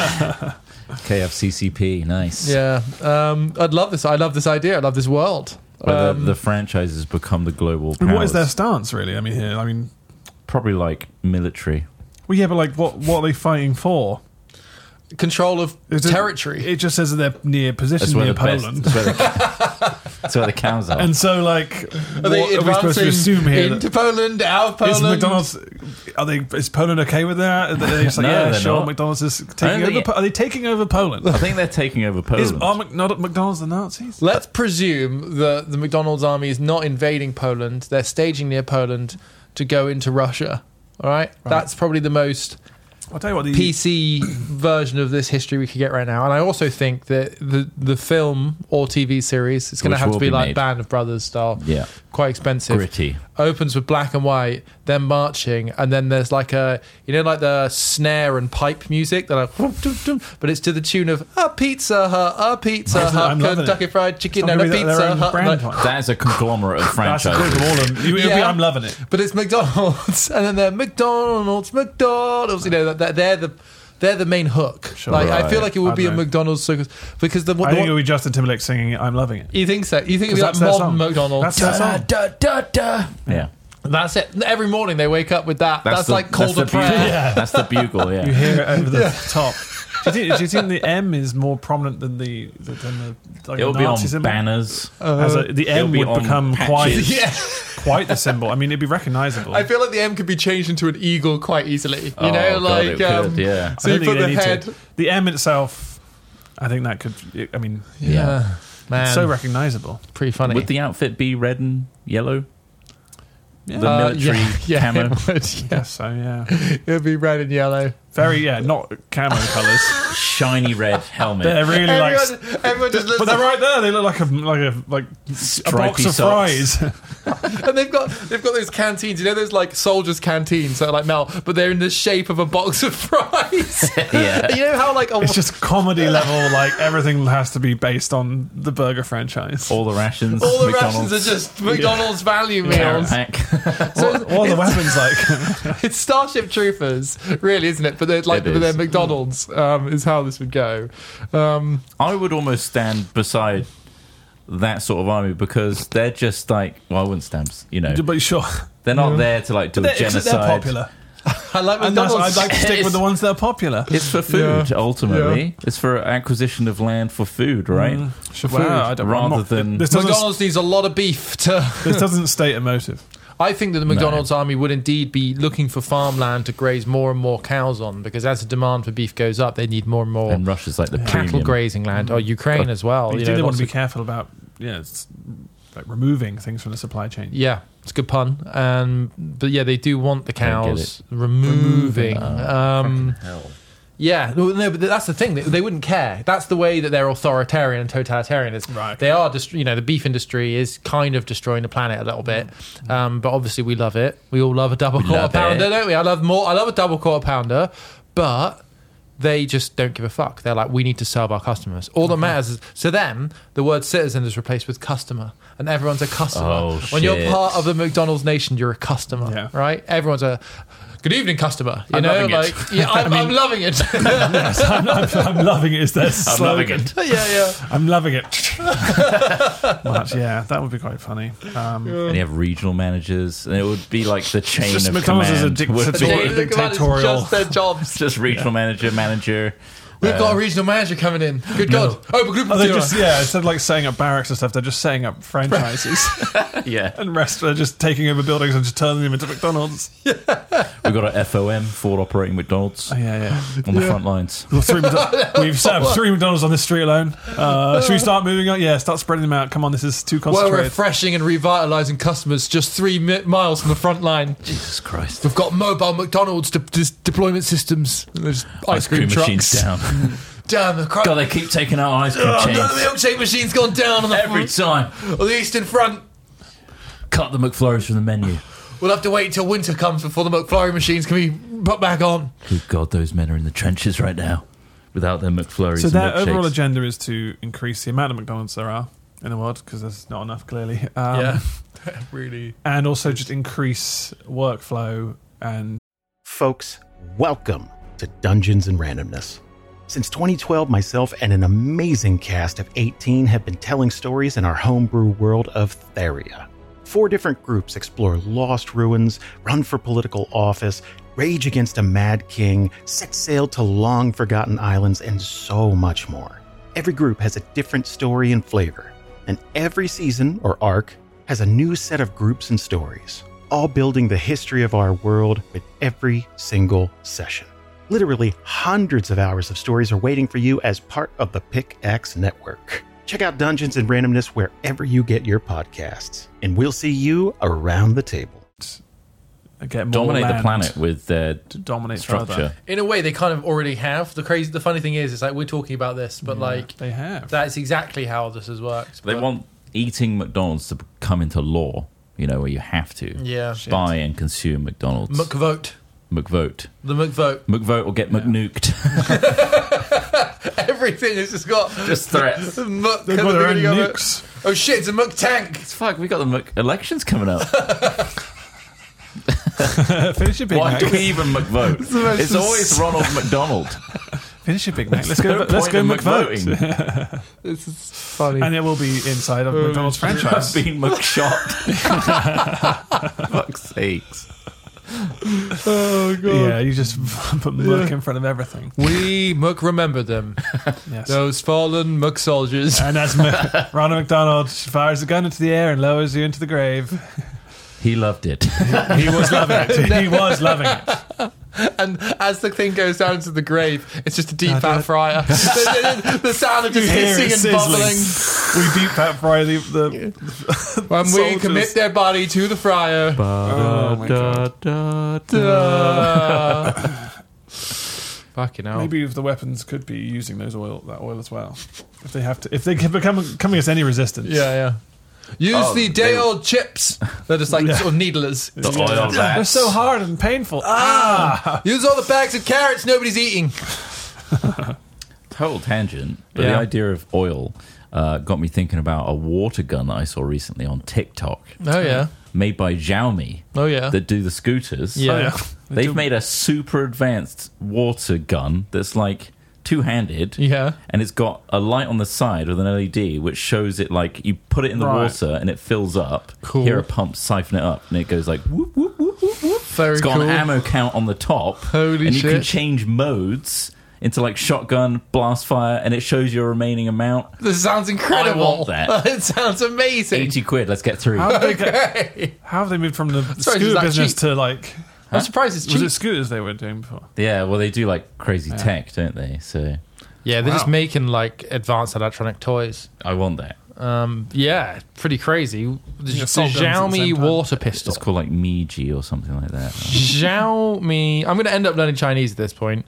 S6: KFCCP, nice.
S5: Yeah, I'd love this. I love this idea. I love this world.
S6: Where the franchises become the global powers.
S4: What is their stance, really? I mean, here. I mean,
S6: Probably like military.
S4: well, yeah, but like, what are they fighting for?
S5: Control of
S4: Is it-
S5: territory.
S4: It just says that they're near
S6: That's
S4: position
S6: where
S4: near
S6: the best.
S4: Poland.
S6: That's where the cows are.
S4: And so, like,
S5: Are they
S4: what are we supposed to
S5: advancing
S4: assume here?
S5: into Poland, out of
S4: Is
S5: Poland?
S4: McDonald's? Is Poland okay with that? Are they just like,
S6: No,
S4: yeah,
S6: they're
S4: sure.
S6: not.
S4: McDonald's is
S6: don't
S4: taking over.
S6: think-
S4: Are they taking over Poland?
S6: I think they're taking over
S4: Is
S6: Poland.
S4: not McDonald's the Nazis?
S5: Let's presume that the McDonald's army is not invading Poland. They're staging near Poland to go into Russia. All right? That's probably the most
S4: I'll tell you what. The
S5: PC version of this history we could get right now. And I also think that the film or TV series is going to
S6: Which
S5: have to
S6: will
S5: be
S6: be
S5: like
S6: made.
S5: Band of Brothers style.
S6: Yeah.
S5: Quite expensive.
S6: Gritty.
S5: Opens with black and white, then marching, and then there's like like the snare and pipe music that but it's to the tune of a Pizza Hut,
S4: I'm loving
S5: Kentucky
S4: it.
S5: Fried Chicken,
S4: It's
S5: and
S4: not
S5: a
S4: gonna be their
S5: Pizza
S4: own
S5: Hut.
S4: brand
S5: Like,
S4: one.
S6: That is a conglomerate of
S4: That's
S6: franchises.
S4: good from all of them. It'll be,
S5: Yeah.
S4: I'm loving it.
S5: but it's McDonald's, and then they're McDonald's. You know, they're the main hook.
S4: Sure.
S5: Like I feel
S6: Right.
S5: like it would
S4: I
S5: be a
S4: don't know.
S5: McDonald's circus because the
S4: I think it'll be Justin Timberlake singing "I'm Loving It."
S5: you think so? You think it'd be like
S4: Because that's their
S5: modern
S4: song.
S5: McDonald's?
S4: That's their song.
S6: Yeah.
S5: That's it. Every morning they wake up with that. That's
S6: the-
S5: like call
S6: that's
S5: to
S6: the
S5: prayer.
S6: bugle.
S4: Yeah.
S6: That's the bugle, yeah.
S4: You hear it over the top. Do you think the M is more prominent than the like
S6: It'll
S4: the
S6: be on
S4: Nazi symbol?
S6: banners.
S4: The
S6: it'll
S4: M
S6: be
S4: would
S6: on
S4: become
S6: patches.
S5: Yeah.
S4: the symbol. I mean, it'd be recognizable.
S5: I feel like the M could be changed into an eagle quite easily. You
S6: Oh,
S5: know,
S6: God,
S5: like
S6: it could, yeah.
S5: So
S4: I
S5: you
S4: don't
S5: put
S4: think
S5: the
S4: they need to.
S5: head.
S4: The M itself, I think that could. I mean,
S5: Yeah, man,
S4: it's so recognizable.
S5: pretty funny.
S6: Would the outfit be red and yellow?
S4: Yeah.
S6: The military camo?
S5: It would,
S4: I
S5: yeah.
S4: guess so. Yeah.
S5: It'd be red and yellow.
S4: Very. Yeah. Not camo colors.
S6: Shiny red helmet.
S4: They're really like.
S5: Everyone just looks
S4: But they're right there. They look like a box
S6: Stripy
S4: of
S6: socks.
S4: fries.
S5: and they've got those canteens. You know, those like soldiers' canteens that are like metal, but they're in the shape of a box of fries.
S6: Yeah.
S5: You know how like
S4: It's just comedy level. Like everything has to be based on the burger franchise.
S6: All the rations.
S5: all the
S6: McDonald's.
S5: rations are just McDonald's value
S6: Carrot
S5: meals.
S6: pack.
S4: What are the weapons like?
S5: It's Starship Troopers, really, isn't it? But they're like,
S6: It
S5: but they're
S6: is.
S5: McDonald's. Is how this would go.
S6: I would almost stand beside that sort of army because they're just like, well, I wouldn't stand,
S4: But sure,
S6: they're not there to like do a
S4: they're
S6: genocide.
S4: popular.
S5: I like
S4: And that's,
S5: McDonald's.
S4: I'd like to stick with the ones that are popular.
S6: It's for food,
S5: Yeah.
S6: ultimately. It's for acquisition of land for food, right?
S4: Wow, I don't- I'm
S6: Rather
S4: not-
S6: than-
S4: this doesn't,
S5: McDonald's needs a lot of beef to.
S4: this doesn't state a motive.
S5: I think that the McDonald's army would indeed be looking for farmland to graze more and more cows on, because as the demand for beef goes up, they need more and more.
S6: And Russia's like the
S5: cattle
S6: premium.
S5: grazing land, or Ukraine as well.
S4: You think they want to be careful about it's like removing things from the supply chain.
S5: Yeah, it's a good pun. But yeah, they do want the cows removing.
S6: Fucking hell.
S5: Yeah, no, but that's the thing. They wouldn't care. That's the way that they're authoritarian and totalitarian.
S4: Right.
S5: They are, the beef industry is kind of destroying the planet a little bit. But obviously, we love it. We all love a double quarter pounder, don't we? I love a double quarter pounder, but they just don't give a fuck. They're like, we need to serve our customers. All that matters is, to them, the word citizen is replaced with customer, and everyone's a customer.
S6: Oh,
S5: when
S6: shit.
S5: you're part of the McDonald's nation, you're a customer, right? Everyone's a good evening, customer.
S6: I'm loving it.
S5: I'm loving it.
S4: Yes, I'm loving it. Is their slogan.
S5: Yeah.
S4: I'm loving it. Much, yeah, that would be quite funny.
S6: And you have regional managers, and it would be like the chain
S4: Just
S6: of
S4: McDonald's
S6: command.
S4: is a
S6: would be
S4: dictatorial.
S5: Just their jobs.
S6: just regional manager.
S5: We've got a regional manager coming in. Good God. Oh,
S4: Oh, they just instead of like setting up barracks and stuff, they're just setting up franchises
S6: Yeah.
S4: and restaurants, just taking over buildings and just turning them into McDonald's.
S6: We've got a FOM, forward operating McDonald's,
S4: Oh, yeah.
S6: on the front lines.
S4: We've set up 3 McDonald's on this street alone. Should we start moving on? Yeah, start spreading them out. Come on, this is too
S5: Well,
S4: concentrated.
S5: refreshing and revitalising customers just 3 miles from the front line.
S6: Jesus Christ.
S5: We've got mobile McDonald's deployment systems. There's ice cream
S6: machines
S5: trucks.
S6: down.
S5: Damn, the
S6: God, they keep taking out ice cream
S5: no,
S6: chains.
S5: the milkshake machine's gone down on the
S6: Every time.
S5: on the eastern front.
S6: Cut the McFlurries from the menu.
S5: We'll have to wait till winter comes before the McFlurry machines can be put back on.
S6: Good God, those men are in the trenches right now without their McFlurries
S4: So
S6: and
S4: their
S6: milkshakes.
S4: overall agenda is to increase the amount of McDonald's there are in the world, because there's not enough, clearly.
S5: Really.
S4: And also just increase workflow and...
S7: Folks, welcome to Dungeons and Randomness. Since 2012, myself and an amazing cast of 18 have been telling stories in our homebrew world of Theria. 4 different groups explore lost ruins, run for political office, rage against a mad king, set sail to long-forgotten islands, and so much more. Every group has a different story and flavor, and every season, or arc, has a new set of groups and stories, all building the history of our world with every single session. Literally hundreds of hours of stories are waiting for you as part of the Pickaxe Network. Check out Dungeons and Randomness wherever you get your podcasts, and we'll see you around the table.
S4: Get more
S6: Dominate the
S4: land
S6: planet with their
S4: to dominate
S6: structure.
S4: further.
S5: In a way, they kind of already have. The funny thing is like we're talking about this, but like
S4: They have.
S5: that's exactly how this has worked.
S6: They
S5: but-
S6: want eating McDonald's to come into law, where you have to buy and consume McDonald's.
S5: McVote.
S6: McVote.
S5: The McVote.
S6: McVote will get McNuked.
S5: Everything has just got
S6: Just threats.
S5: Muck
S4: They've
S5: at
S4: got
S5: the
S4: their own
S5: beginning of it.
S4: nukes.
S5: Oh shit! It's a Muck tank.
S6: Fuck, we got the elections coming up.
S4: Finish your Big
S6: Why
S4: Mac.
S6: do we even McVote? It's always Ronald McDonald.
S4: Finish your Big Mac. Let's go.
S6: No
S4: Let's go
S6: point in
S4: McVote.
S5: This is funny.
S4: And it will be inside of McDonald's franchise.
S6: I've been McShot. Fuck's sakes.
S5: Oh god.
S4: Yeah, you just put Muck in front of everything.
S5: We Muck remember them.
S4: Yes.
S5: Those fallen Muck soldiers.
S4: And as Ronald McDonald fires a gun into the air and lowers you into the grave.
S6: He loved it.
S4: He was loving it. He was loving it.
S5: And as the thing goes down into the grave, it's just a deep fat fryer. the sound of just
S4: You hear it
S5: hissing and
S4: sizzling.
S5: bubbling.
S4: We deep fat fry the
S5: When we
S4: soldiers.
S5: commit their body to the fryer.
S4: Oh my God.
S5: Fucking hell.
S4: Maybe if the weapons could be using that oil as well. If they can become coming against any resistance.
S5: Yeah. Use the day old chips. They're just like sort of needlers.
S6: The oil
S4: They're
S6: vats.
S4: so hard and painful.
S5: Use all the bags of carrots nobody's eating.
S6: Total tangent. But
S5: Yeah.
S6: the idea of oil got me thinking about a water gun that I saw recently on TikTok.
S5: Oh yeah.
S6: Made by Xiaomi.
S5: Oh yeah.
S6: That do the scooters.
S5: Yeah.
S6: They've made a super advanced water gun that's like two-handed.
S5: Yeah.
S6: And it's got a light on the side with an LED which shows it like you put it in the
S4: Right.
S6: water and it fills up.
S5: Cool.
S6: Hear a pump siphon it up and it goes like whoop, whoop, whoop, whoop, whoop.
S5: Very
S6: It's got
S5: cool.
S6: an ammo count on the top.
S5: Holy
S6: and you can
S5: shit.
S6: change modes into like shotgun, blast fire, and it shows your remaining amount.
S5: This sounds incredible.
S6: I want that.
S5: It sounds amazing.
S6: 80 quid, let's get through.
S4: How have they moved from the scooter business to like...
S5: I'm surprised it's cheap.
S4: Was it scooters they were doing before?
S6: Yeah, well, they do like crazy tech, don't they? So
S5: Yeah, they're just making like advanced electronic toys.
S6: I want that.
S5: Yeah, pretty crazy. The
S4: assault guns at the
S5: Xiaomi
S4: same time.
S5: water pistol.
S6: It's called like Miji or something like that.
S5: Xiaomi. I'm going to end up learning Chinese at this point.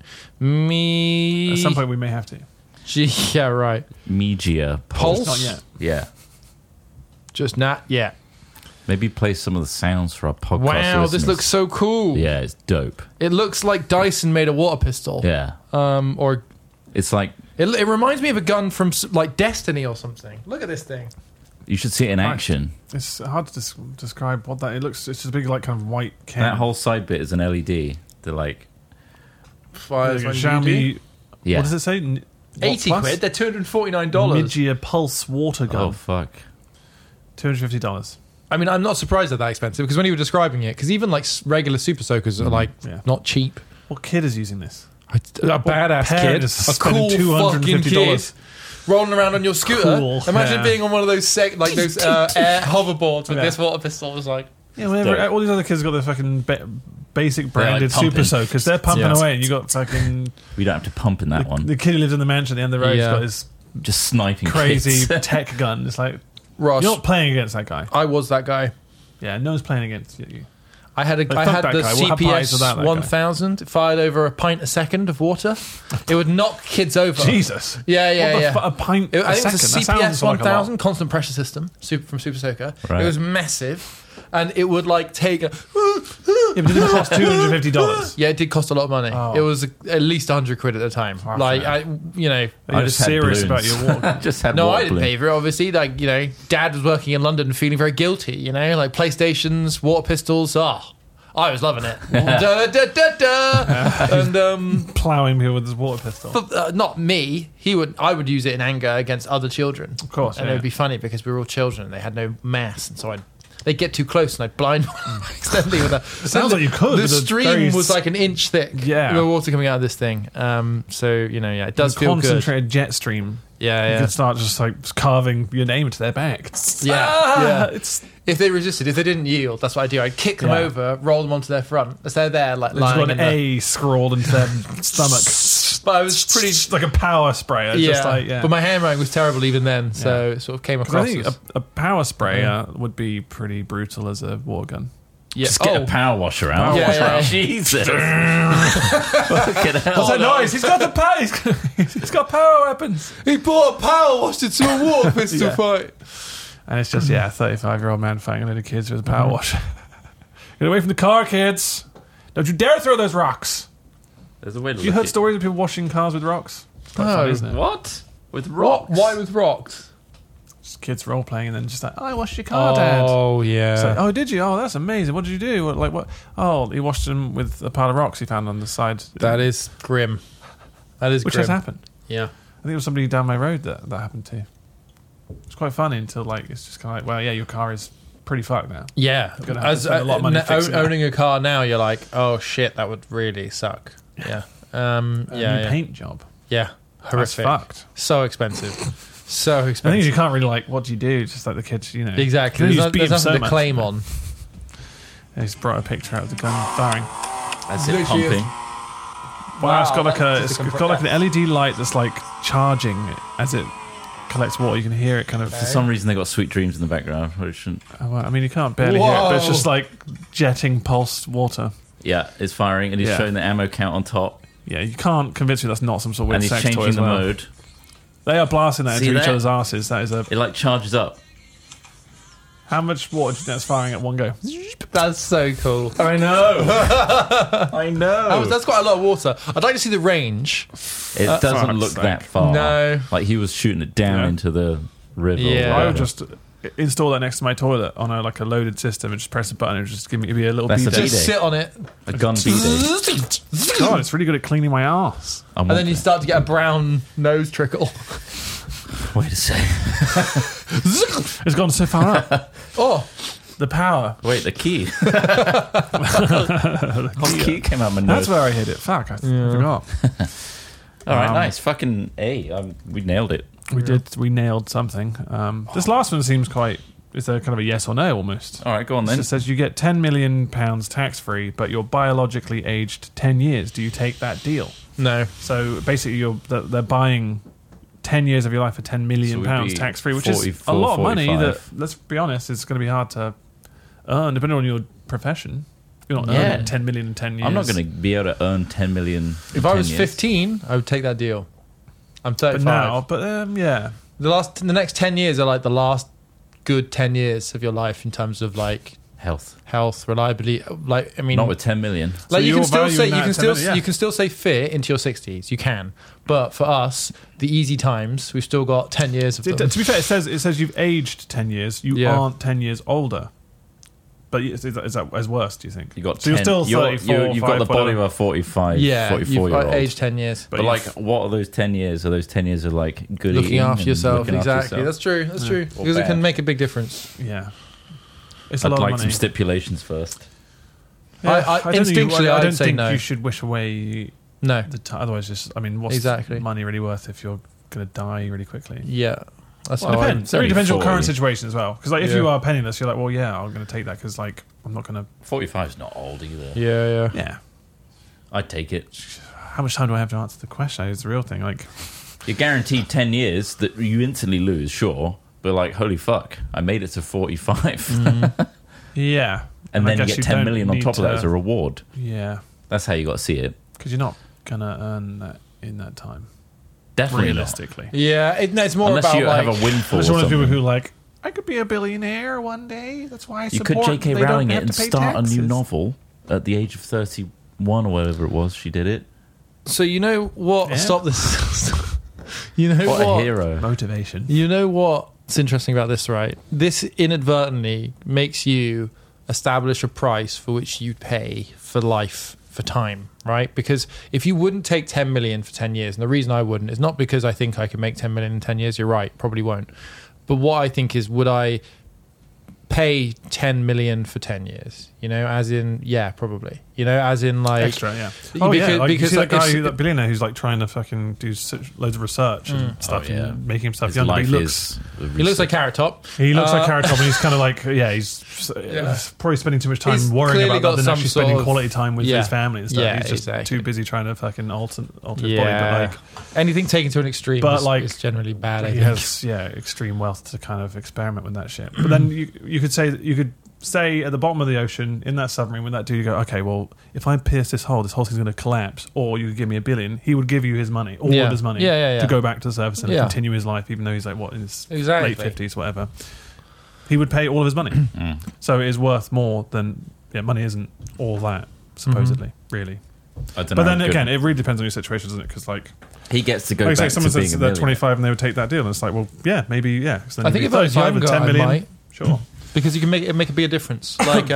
S4: At some point we may have to.
S5: Yeah, right.
S6: Mijia
S5: Pulse?
S4: Not yet.
S6: Yeah.
S5: Just not yet.
S6: Maybe play some of the sounds for our podcast.
S5: Wow, this
S6: listeners.
S5: looks so cool.
S6: Yeah, it's dope.
S5: It looks like Dyson made a water pistol.
S6: Yeah.
S5: Or
S6: It's like,
S5: it reminds me of a gun from like Destiny or something. Look at this thing.
S6: you should see it in action.
S4: It's hard to describe what that... It looks... It's just a big like kind of white can.
S6: That whole side bit is an LED. They're like,
S5: Fires when you
S4: Xiaomi...
S5: do.
S6: yeah.
S4: What does it say?
S5: 80 quid. They're $249.
S4: Mijia Pulse water gun.
S6: Oh, fuck.
S4: $250.
S5: I mean, I'm not surprised they're that expensive because when you were describing it, because even like regular super soakers are like not cheap.
S4: What kid is using this?
S5: A badass
S4: parent
S5: kid,
S4: is
S5: a cool
S4: spending
S5: fucking kid,
S4: $250?
S5: rolling around on your scooter.
S4: Cool,
S5: Imagine
S4: yeah.
S5: being on one of those air hoverboards with this water pistol. It's like,
S4: Yeah, whenever all these other kids got their fucking basic branded
S6: pumping.
S4: super soakers, they're pumping
S5: Yeah.
S4: away, and you got fucking
S6: We don't have to pump in that one.
S4: the kid who lives in the mansion at the end of the road has
S5: Yeah.
S4: got his
S6: Just sniping
S4: crazy
S6: kids.
S4: tech gun. It's like
S5: Ross,
S4: you're not playing against that guy.
S5: I was that guy.
S4: Yeah, no one's playing against you.
S5: I had
S4: fuck
S5: the
S4: that guy. We'll have pies without
S5: CPS
S4: that guy.
S5: 1000. It fired over a pint a second of water. It would knock kids over.
S4: Jesus.
S5: Yeah, yeah,
S4: What the
S5: yeah.
S4: a pint
S5: I
S4: a
S5: think
S4: second.
S5: it's a
S4: That sounds
S5: CPS
S4: like a lot.
S5: 1000 constant pressure system from Super Soaker.
S6: Right.
S5: It was massive, and it would like take a.
S4: Yeah, but did it cost $250?
S5: Yeah, it did cost a lot of money.
S4: Oh.
S5: It was at least 100 quid at the time. Like
S4: yeah.
S5: I, you know.
S4: Are you
S6: just had
S4: serious about
S6: balloons.
S4: your water?
S6: Just had
S5: No,
S6: water
S5: I didn't
S6: balloon.
S5: pay for it. Obviously, like you know, Dad was working in London, feeling very guilty. You know, like PlayStations, water pistols. Oh, I was loving it. Da, da, da, da. And
S4: Plowing people with his water pistol.
S5: not me. I would use it in anger against other children.
S4: Of course,
S5: and
S4: yeah.
S5: it would be funny because we were all children and they had no mass, and so they'd get too close and I'd blind them accidentally with that.
S4: Sounds like you could.
S5: The
S4: with a
S5: stream
S4: very
S5: was like an inch thick.
S4: Yeah.
S5: the water coming out of this thing. So you know, yeah, it does feel good.
S4: concentrated jet stream.
S5: Yeah,
S4: You
S5: yeah.
S4: could start just like carving your name into their back.
S5: Yeah, yeah.
S4: It's
S5: If they resisted, if they didn't yield, that's what I do. I'd kick them
S4: Yeah.
S5: over, roll them onto their front. As they're there, like
S4: they've just
S5: lying
S4: got
S5: in
S4: an
S5: the...
S4: A scrawled into their stomach.
S5: But I was pretty...
S4: like a power sprayer. It's
S5: Yeah,
S4: just like,
S5: but my handwriting was terrible even then, so it sort of came
S4: 'Cause
S5: across
S4: I think
S5: as...
S4: a power sprayer would be pretty brutal as a water gun.
S5: Yeah.
S6: Just get a power washer out.
S5: Yeah, yeah.
S6: Jesus. Fucking hell.
S4: What's that noise? He's got the power. He's got power weapons.
S5: He brought a power washer to a water pistol
S4: Yeah.
S5: fight.
S4: And it's just, 35-year-old man fighting a load of kids with a power washer. Get away from the car, kids. Don't you dare throw those rocks.
S6: There's a way to
S4: Have you
S6: look
S4: heard
S6: at-
S4: stories of people washing cars with rocks? It's quite
S5: No.
S4: funny, isn't it?
S6: What? With rocks?
S5: Why with rocks?
S4: Just kids role playing and then just like, I washed your car, Dad.
S5: Oh, yeah.
S4: It's like, oh, did you? Oh, that's amazing. What did you do? What? Oh, he washed them with a pile of rocks he found on the side.
S5: That is grim. That is
S4: Which
S5: grim.
S4: has happened.
S5: Yeah.
S4: I think it was somebody down my road that happened to. It's quite funny until like it's just kind of like, well, yeah, your car is pretty fucked now.
S5: Yeah.
S4: Gonna have to spend a lot of money fixing that.
S5: owning a car now, you're like, oh, shit, that would really suck. Yeah.
S4: A new
S5: Yeah.
S4: paint job.
S5: Yeah.
S4: That's
S5: Horrific.
S4: fucked.
S5: So expensive. So
S4: I think
S5: expensive.
S4: you can't really like. What do you do? Just like the kids, you know.
S5: Exactly.
S4: You
S5: There's,
S4: just beat
S5: there's
S4: them
S5: nothing
S4: so
S5: to
S4: much.
S5: claim on.
S4: He's brought a picture out of the gun firing.
S6: That's it,
S5: Literally-
S6: pumping.
S4: Wow, it's got like
S5: that's
S4: it's got like an LED light that's like charging as it collects water. You can hear it kind of.
S6: For some reason, they got Sweet Dreams in the background. Which shouldn't...
S4: I mean, you can't barely hear it, but it's
S5: Whoa.
S4: just like jetting pulsed water.
S6: Yeah, it's firing, and he's
S4: Yeah.
S6: showing the ammo count on top,
S4: Yeah, you can't convince me that's not some sort of weird
S6: and he's
S4: sex
S6: changing
S4: toy as
S6: the
S4: well.
S6: mode.
S4: They are blasting that
S6: See
S4: into each
S6: that?
S4: other's asses. That is a.
S6: It like charges up.
S4: How much water do you think that's firing at one go?
S5: That's so cool.
S6: I know. I know.
S5: That's quite a lot of water. I'd like to see the range.
S6: It doesn't
S4: fuck's
S6: look
S4: sake.
S6: that far.
S5: No.
S6: Like he was shooting it down
S4: Yeah.
S6: into the river. or
S5: Yeah.
S4: I would
S6: whatever.
S4: just install that next to my toilet on a loaded system and just press a button and just give me a little
S6: That's a
S4: B-day.
S5: Just
S6: B-day.
S5: sit on it.
S6: a gun B-day.
S4: God, it's really good at cleaning my ass.
S6: I'm
S5: And then you
S6: walking.
S5: start to get a brown nose trickle.
S6: Wait a sec.
S4: It's gone so far up.
S5: Oh,
S4: The power.
S6: Wait, the key. The key came out my nose.
S4: That's where I hid it. Fuck, I forgot.
S6: All right, nice. Fucking A. We nailed it.
S4: We nailed something. This last one seems quite... Is there kind of a yes or no almost?
S6: All right, go on then.
S4: It says you get £10 million tax-free, but you're biologically aged 10 years. Do you take that deal?
S5: No.
S4: So basically they're buying 10 years of your life for £10 million tax-free, which is a lot of money
S6: 45.
S4: that, let's be honest, is going to be hard to earn, depending on your profession. You're not earning 10 million in 10 years.
S6: I'm not going to be able to earn 10 million in
S5: If I
S6: 10
S5: was
S6: years.
S5: 15, I would take that deal. I'm 35.
S4: But yeah.
S5: The next 10 years are like the last good 10 years of your life in terms of like
S6: Health.
S5: reliability. Like, I mean,
S6: Not with 10 million.
S5: like
S4: So
S5: you
S4: you're
S5: can still say
S4: valuing that 10 million, yeah.
S5: you can still say fit into your 60s. You can, but for us, the easy times, we've still got 10 years of them.
S4: To be fair, it says you've aged 10 years. You aren't 10 years older. But is that as worse, do you think?
S6: You got
S4: so
S6: 10,
S4: you're still 34,
S6: you've got the body of a 45,
S5: Yeah,
S6: 44 year
S5: you've
S6: old.
S5: aged 10 years.
S6: But like, what are those 10 years? Are those 10 years of like good
S5: Looking
S6: eating
S5: after
S6: and
S5: yourself,
S6: looking after
S5: exactly.
S6: yourself?
S5: That's true. That's true.
S6: Or
S5: Because it can
S6: bad?
S5: make a big difference.
S4: Yeah. It's a
S6: I'd
S4: lot
S6: like
S4: of
S6: some
S4: money.
S6: stipulations first.
S5: I instinctually,
S4: I
S5: I'd
S4: don't
S5: say
S4: think
S5: no.
S4: you should wish away
S5: No.
S4: the time. Otherwise, what's
S5: Exactly.
S4: money really worth if you're going to die really quickly?
S5: Yeah. That's
S4: Well,
S5: how
S4: it
S5: I.
S4: depends. It really depends on your
S6: 40.
S4: current situation as well. Because like, if
S5: Yeah.
S4: you are penniless, you're like, well, yeah, I'm going to take that because like I'm not going to.
S6: 45 is not old either.
S5: Yeah.
S4: Yeah.
S6: I'd take it.
S4: How much time do I have to answer the question? It's the real thing. Like,
S6: You're guaranteed 10 years that you instantly lose, sure. But like, holy fuck, I made it to 45.
S4: yeah.
S6: And
S4: I
S6: then you
S4: guess
S6: get 10
S4: don't
S6: million on
S4: need
S6: top of that
S4: to-
S6: as a reward.
S4: Yeah.
S6: That's how you got to see it.
S4: Because you're not going to earn that in that time.
S6: Definitely not.
S4: Realistically.
S5: Yeah. It's more
S6: Unless
S5: about
S6: you
S5: like.
S6: have a windfall.
S4: I'm just
S6: or
S4: one of those people
S6: something.
S4: who like, I could be a billionaire one day. That's why I
S6: You
S4: support.
S6: could J.K.
S4: they don't
S6: Rowling it
S4: have
S6: and
S4: to pay
S6: start a new
S4: taxes.
S6: novel at the age of 31 or whatever it was. She did it.
S5: So you know what?
S4: Yeah.
S5: Stop this. You know
S6: What
S5: what?
S6: a hero.
S4: Motivation.
S5: You know what's interesting about this, right? This inadvertently makes you establish a price for which you'd pay for life, for time, right? Because if you wouldn't take 10 million for 10 years, and the reason I wouldn't is not because I think I could make 10 million in 10 years, you're right, probably won't. But what I think is, would I pay 10 million for 10 years? You know, as in, yeah, probably. You know, as in like...
S4: Extra, yeah.
S5: Because-
S4: Oh, yeah. Like, you
S5: because
S4: see that guy,
S5: if-
S4: that billionaire who's like trying to fucking do loads of research and stuff
S6: Oh, yeah.
S4: and making himself
S6: His
S4: younger. But
S6: life
S4: he looks...
S6: is
S5: He looks like Carrot Top.
S4: He looks like Carrot Top, and he's kind of like, he's probably spending too much time
S5: He's
S4: worrying
S5: clearly
S4: about
S5: got
S4: that than
S5: some
S4: actually
S5: sort
S4: spending
S5: of-
S4: quality time with his family and stuff.
S5: Yeah,
S4: he's just
S5: exactly.
S4: too busy trying to fucking alter his body.
S5: Yeah.
S4: But like,
S5: Anything taken to an extreme
S4: But,
S5: is,
S4: like,
S5: is generally bad, I
S4: he
S5: think.
S4: has extreme wealth to kind of experiment with that shit. But then you could say that you could stay at the bottom of the ocean in that submarine with that dude. You go, okay, well, if I pierce this hole thing's going to collapse. Or you could give me $1 billion. He would give you his money, all
S5: Yeah.
S4: of his money,
S5: Yeah.
S4: to go back to the surface and
S5: Yeah.
S4: continue his life, even though he's like in his
S5: Exactly.
S4: late 50s, whatever. He would pay all of his money, so it is worth more than money isn't all that supposedly, really.
S6: I don't
S4: But
S6: know,
S4: then
S6: good.
S4: again, it really depends on your situation, doesn't it? Because like,
S6: he gets to go
S4: like
S6: back
S4: someone
S6: to being
S4: says
S6: a
S4: they're
S6: millionaire.
S4: 25 and they would take that deal, and it's like, well, yeah, maybe, yeah. So then
S5: I
S4: you'd
S5: think
S4: be
S5: if I was
S4: 35 with
S5: younger,
S4: 10
S5: I
S4: million,
S5: might.
S4: sure.
S5: Because you can make a bigger difference. Like,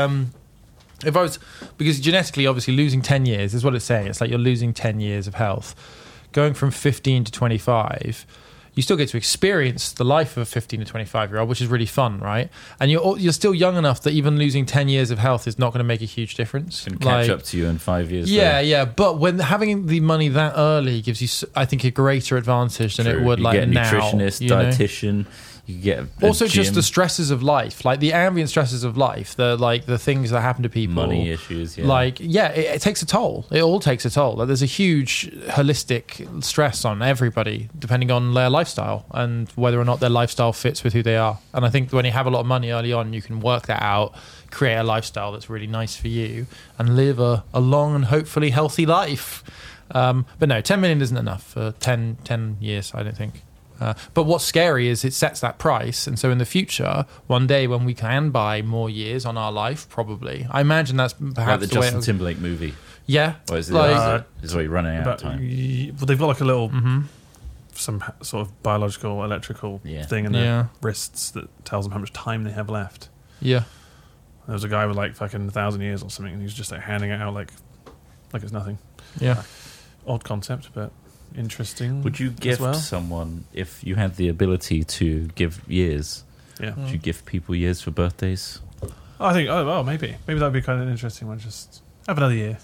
S5: if I was, because genetically, obviously, losing 10 years is what it's saying. It's like you're losing 10 years of health. Going from 15 to 25, you still get to experience the life of a 15 to 25-year-old, which is really fun, right? And you're still young enough that even losing 10 years of health is not going to make a huge difference.
S6: Can catch up to you in 5 years.
S5: Yeah. But when having the money that early gives you, I think, a greater advantage than it would
S6: you
S5: like
S6: get a
S5: now.
S6: nutritionist,
S5: you know?
S6: dietitian. You get a
S5: Also,
S6: gym,
S5: just the stresses of life, like the ambient stresses of life, the things that happen to people,
S6: money issues. Yeah.
S5: Like, it takes a toll. It all takes a toll. Like, there's a huge holistic stress on everybody, depending on their lifestyle and whether or not their lifestyle fits with who they are. And I think when you have a lot of money early on, you can work that out, create a lifestyle that's really nice for you, and live a long and hopefully healthy life. But no, 10 million isn't enough for 10 years, I don't think. But what's scary is it sets that price, and so in the future, one day when we can buy more years on our life, probably, I imagine that's perhaps
S6: like the
S5: the way.
S6: Justin Timberlake movie.
S5: Yeah,
S6: Or is it
S5: like,
S6: is it running out of
S4: But,
S6: time?
S4: well, they've got like a little some sort of biological electrical
S6: Yeah.
S4: thing in their
S5: Yeah.
S4: wrists that tells them how much time they have left.
S5: yeah,
S4: There was a guy with like fucking 1,000 years or something, and he's just like handing it out like it's nothing.
S5: yeah.
S4: Odd concept, but interesting.
S6: Would you
S4: as
S6: gift
S4: well?
S6: someone, if you had the ability to give years,
S4: Yeah,
S6: would you gift people years for birthdays?
S4: I think. Oh, well, maybe that'd be kind of an interesting one. Just have another year.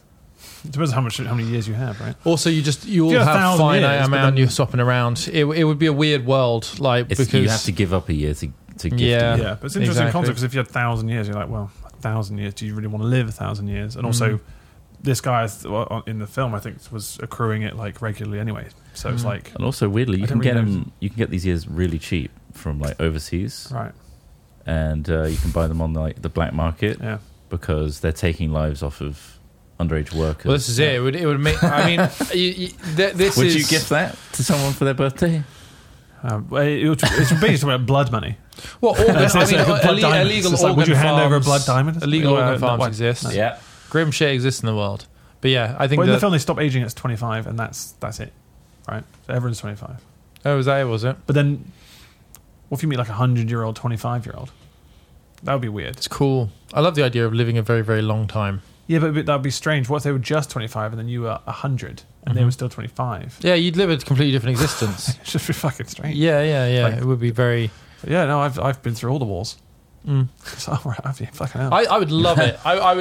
S4: It depends how many years you have, right?
S5: Also, you all
S4: you have
S5: have
S4: 1,000
S5: finite
S4: years, but
S5: amount
S4: then-
S5: you're swapping around. It would be a weird world, like
S6: It's,
S5: because
S6: you have to give up a year to gift
S5: Yeah.
S6: a year.
S4: Yeah, but it's an interesting
S5: Exactly.
S4: concept because if you had 1,000 years, you're like, well, 1,000 years. Do you really want to live 1,000 years? And also, this guy in the film, I think, was accruing it like regularly anyway. So it's like,
S6: And also, weirdly, you
S4: I
S6: can
S4: don't
S6: get
S4: really
S6: them. You can get these years really cheap from like overseas,
S4: right,
S6: and you can buy them on like the black market
S4: yeah.
S6: because they're taking lives off of underage workers.
S5: Well, this is it. It would make. I mean, this
S6: Would
S5: is.
S6: you gift that to someone for their birthday?
S4: It's basically about blood money.
S5: Well, organ,
S4: It's
S5: I
S4: like
S5: mean,
S4: a blood diamond.
S5: illegal
S4: It's like,
S5: organ
S4: would you hand over a
S5: farms-
S4: blood diamond?
S5: Illegal organ
S4: No,
S5: farms
S4: why?
S5: exist.
S4: No.
S6: Yeah.
S5: Grim shit exists in the world. But yeah, I think
S4: Well, in the
S5: that.
S4: film, they stop aging at 25, and that's it, right? So everyone's 25.
S5: Oh, was that it? Was it?
S4: But then, what if you meet like a 100-year-old, 25-year-old? That would be weird.
S5: It's cool. I love the idea of living a very, very long time.
S4: Yeah, but that would be strange. What if they were just 25 and then you were 100 and they were still 25?
S5: Yeah, you'd live a completely different existence.
S4: It's just be fucking strange.
S5: Yeah.
S4: Like-
S5: It would be very.
S4: But yeah, no, I've been through all the wars. So fucking hell.
S5: I would love it.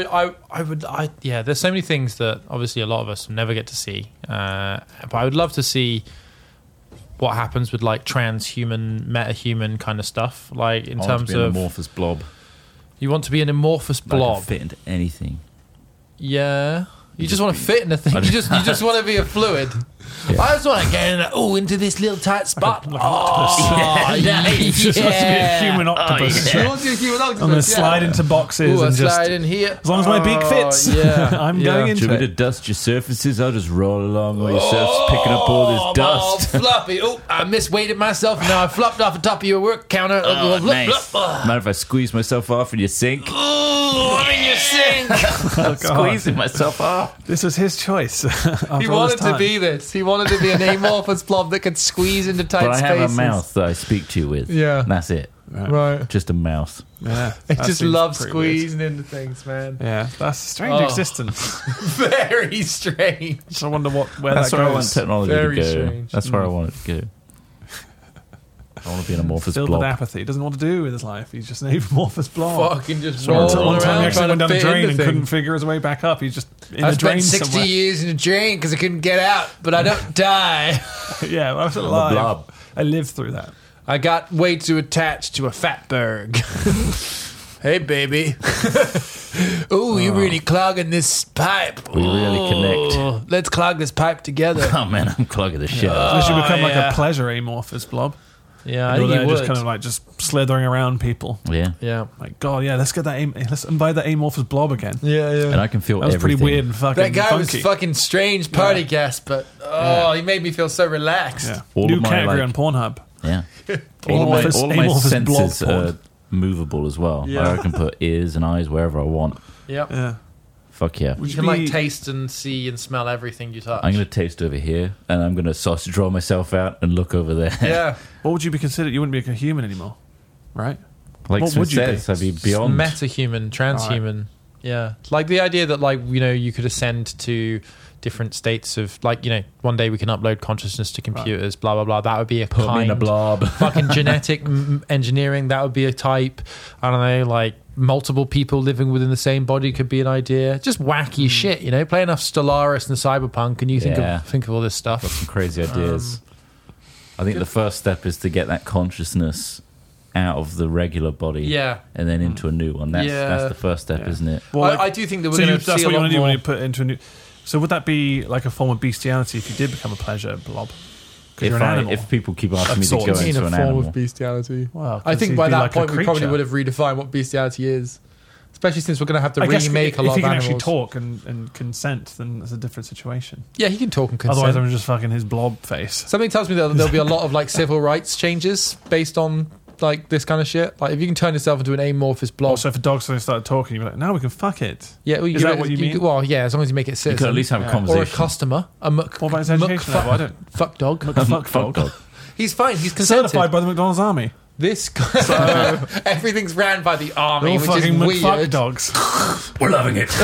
S5: Yeah, there's so many things that obviously a lot of us never get to see. But I would love to see what happens with like transhuman, metahuman kind of stuff. Like in
S6: I want
S5: terms
S6: to be an
S5: of
S6: amorphous blob.
S5: you want to be an amorphous
S6: That can
S5: blob.
S6: fit into anything.
S5: Yeah. You just want to fit in a thing. You just want to be a fluid. I just want to get into this little tight spot.
S4: Like an octopus.
S5: Yeah.
S4: Just wants to be a human octopus.
S5: You want to be a human octopus.
S4: I'm going to slide into boxes
S5: Ooh, I
S4: and just...
S5: slide in here.
S4: As long as my beak fits,
S5: Yeah.
S4: I'm
S5: Yeah.
S4: going
S6: Do
S4: into
S6: you want me
S4: it.
S6: to dust your surfaces? I'll just roll along all your surfaces, picking up all this dust.
S5: Oh, fluffy. Oh, I misweighted myself. Now I flopped off the top of your work counter.
S6: Oh, nice. Mind if I squeeze myself off in your sink?
S5: Oh, I'm in your sink.
S4: Oh, God.
S6: Squeezing myself off.
S4: This was his choice.
S5: He wanted to be this. He wanted to be an amorphous blob that could squeeze into tight
S6: But I
S5: spaces.
S6: have a mouth that I speak to you with.
S5: Yeah.
S6: And that's it.
S5: Right.
S6: Just a mouth.
S4: Yeah,
S5: I
S4: that
S5: just
S4: seems
S5: love
S4: pretty weird.
S5: squeezing into things, man.
S4: Yeah, that's a strange
S5: Oh.
S4: existence.
S5: Very strange.
S4: So I wonder where
S6: That's
S4: that
S6: where I want
S4: goes.
S6: technology
S5: Very
S6: to go.
S5: strange.
S6: That's where I want it to go. I want to be an amorphous
S4: Filled
S6: blob.
S4: with apathy. He doesn't know what to do with his life. He's just an amorphous blob.
S5: Fucking just
S4: One
S5: rolling
S4: time he
S5: around
S4: actually
S5: trying
S4: went
S5: to
S4: down the
S5: fit
S4: drain
S5: into
S4: and
S5: things.
S4: couldn't figure his way back up. He's just in
S5: I
S4: the drain
S5: spent 60
S4: somewhere.
S5: years in a drain because I couldn't get out, but I don't die.
S4: Yeah, I was
S6: a
S4: alive.
S6: blob.
S4: I lived through that.
S5: I got way too attached to a fatberg. Hey, baby. Oh, you're really clogging this pipe.
S6: We really connect.
S5: Let's clog this pipe together.
S6: Oh man, I'm clogging the shit out.
S4: You should become like
S5: yeah.
S4: a pleasure amorphous blob.
S5: Yeah, I
S4: You're
S5: think
S4: there
S5: you would.
S4: just kind of like just slithering around people.
S6: Yeah.
S5: Yeah.
S4: Like, God, yeah, let's get that. Let's invite that amorphous blob again.
S5: Yeah.
S6: And I can feel
S4: That was
S6: everything.
S4: pretty weird and fucking
S5: That guy
S4: funky.
S5: was fucking strange party guest, but he made me feel so relaxed.
S4: Yeah.
S6: All
S4: New
S6: of my,
S4: category
S6: like-
S4: on Pornhub.
S6: Yeah. All
S4: Amorphous-
S6: of my
S4: amorphous blob
S6: senses
S4: porn.
S6: are movable as well.
S5: Yeah.
S6: I can put ears and eyes wherever I want.
S5: Yep.
S4: Yeah.
S6: Fuck yeah.
S4: Would
S5: You
S4: you
S5: can like
S4: be-
S5: taste and see and smell everything you touch.
S6: I'm going to taste over here and I'm going to sausage roll myself out and look over there.
S5: yeah.
S4: What would you be considered? You wouldn't be a human anymore, right?
S6: Like
S4: What
S6: Smith
S4: would you be?
S6: says, I'd be beyond.
S5: Metahuman, transhuman. Yeah. Like the idea that like, you could ascend to different states of like, one day we can upload consciousness to computers, blah, blah, blah. That would be a
S6: Put
S5: kind
S6: me in a blob.
S5: fucking genetic engineering. That would be a type. I don't know, like multiple people living within the same body could be an idea. Just wacky shit, Play enough Stellaris and Cyberpunk and you think
S6: Yeah.
S5: of all this stuff.
S6: Some crazy ideas. I think the first step is to get that consciousness out of the regular body,
S5: Yeah.
S6: and then into a new one. That's
S5: Yeah.
S6: the first step,
S4: Yeah.
S6: isn't it?
S4: Well,
S5: I do think that we're
S4: so
S5: going to
S4: that's
S5: see
S4: what
S5: a
S4: you
S5: lot
S4: want to do
S5: more.
S4: when you put it into a new. So would that be like a form of bestiality if you did become a pleasure blob? Because you're an animal.
S6: If people keep asking
S4: Of
S6: me to
S4: sorts.
S6: go
S4: In
S6: into an animal,
S5: bestiality.
S4: Well,
S5: I
S4: 'cause
S5: think
S4: he'd
S5: by
S4: be
S5: that
S4: like a
S5: point we probably
S4: creature.
S5: would have redefined what bestiality is. Especially since we're going to have to
S4: I guess
S5: remake
S4: if
S5: a lot
S4: he
S5: of
S4: can
S5: animals.
S4: actually talk and consent, then that's a different situation.
S5: Yeah, he can talk and consent.
S4: Otherwise, I'm just fucking his blob face.
S5: Something tells me that there'll be a lot of like civil rights changes based on like this kind of shit. Like if you can turn yourself into an amorphous blob.
S4: Also, if a dog suddenly started talking, you'd be like, now we can fuck it.
S5: Yeah, well,
S4: Is that what you mean?
S5: Well, yeah, as long as you make it
S6: you
S5: citizen.
S6: could at least have a
S5: Or a
S6: conversation.
S5: customer. A muck,
S4: What about his
S5: muck
S4: education
S5: fuck,
S4: level? I don't-
S5: fuck dog.
S4: Fuck dog.
S5: He's fine. He's consented.
S4: Certified by the McDonald's Army.
S5: This guy, everything's ran by the army,
S4: All
S5: which is
S4: fucking McFuck
S5: weird.
S4: dogs.
S6: We're loving it.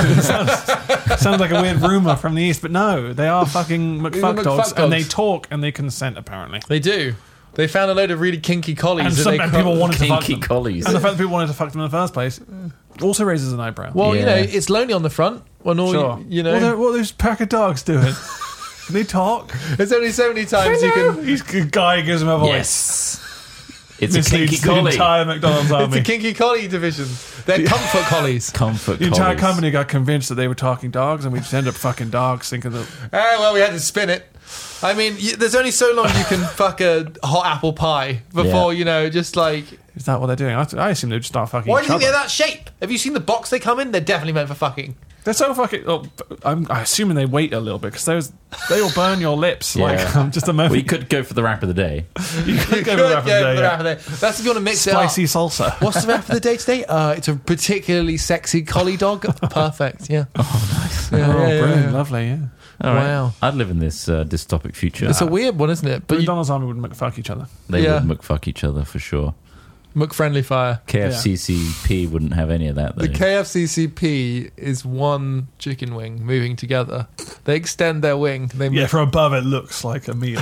S4: Sounds like a weird rumor from the east, but no, they are fucking McFuck
S5: McFuck
S4: dogs,
S5: dogs.
S4: and they talk and they consent apparently.
S5: They do. They found a load of really kinky collies.
S4: And
S5: that
S4: some
S5: they
S4: and people wanted to fuck
S6: Kinky
S4: them.
S6: collies.
S4: And the fact that people wanted to fuck them in the first place also raises an eyebrow.
S5: Well,
S6: Yeah.
S5: it's lonely on the front. When all
S4: Sure. What are those pack of dogs doing? Can they talk?
S5: there's only so many times you can.
S4: He's a guy gives him a voice.
S6: Yes. It's a
S4: Misleads
S6: kinky
S4: the
S6: collie.
S4: entire McDonald's
S5: It's
S4: army.
S5: a kinky collie division. They're comfort collies.
S6: Comfort
S4: The entire
S6: collies.
S4: company got convinced that they were talking dogs, and we just ended up fucking dogs, thinking that.
S5: Well, we had to spin it. I mean, there's only so long you can fuck a hot apple pie before, just like...
S4: Is that what they're doing? I assume they would start fucking
S5: Why do
S4: each
S5: you think
S4: other.
S5: they're that shape? Have you seen the box they come in? They're definitely meant for fucking.
S4: They're so fucking. Oh, I'm assuming they wait a little bit because they will burn your lips. Like just a moment.
S6: We could go for the rap of the day.
S4: You could go
S5: Good,
S4: with that for the day,
S5: the
S4: yeah.
S5: wrap of the day. That's if you want to mix
S4: Spicy
S5: it up.
S4: salsa.
S5: What's the wrap of the day today? It's a particularly sexy collie dog. Perfect, yeah.
S6: Oh, nice.
S5: Yeah,
S4: Brilliant, lovely, yeah.
S6: All right.
S5: Wow.
S6: I'd live in this dystopic future.
S5: It's a weird one, isn't it?
S4: The
S5: But
S4: McDonald's army would fuck each other.
S6: They
S5: Yeah.
S6: would McFuck each other for sure.
S5: McFriendly Fire.
S6: KFCCP wouldn't have any of that, though.
S5: The KFCCP is one chicken wing moving together. They extend their wing. They
S4: Yeah, from above it looks like a meal.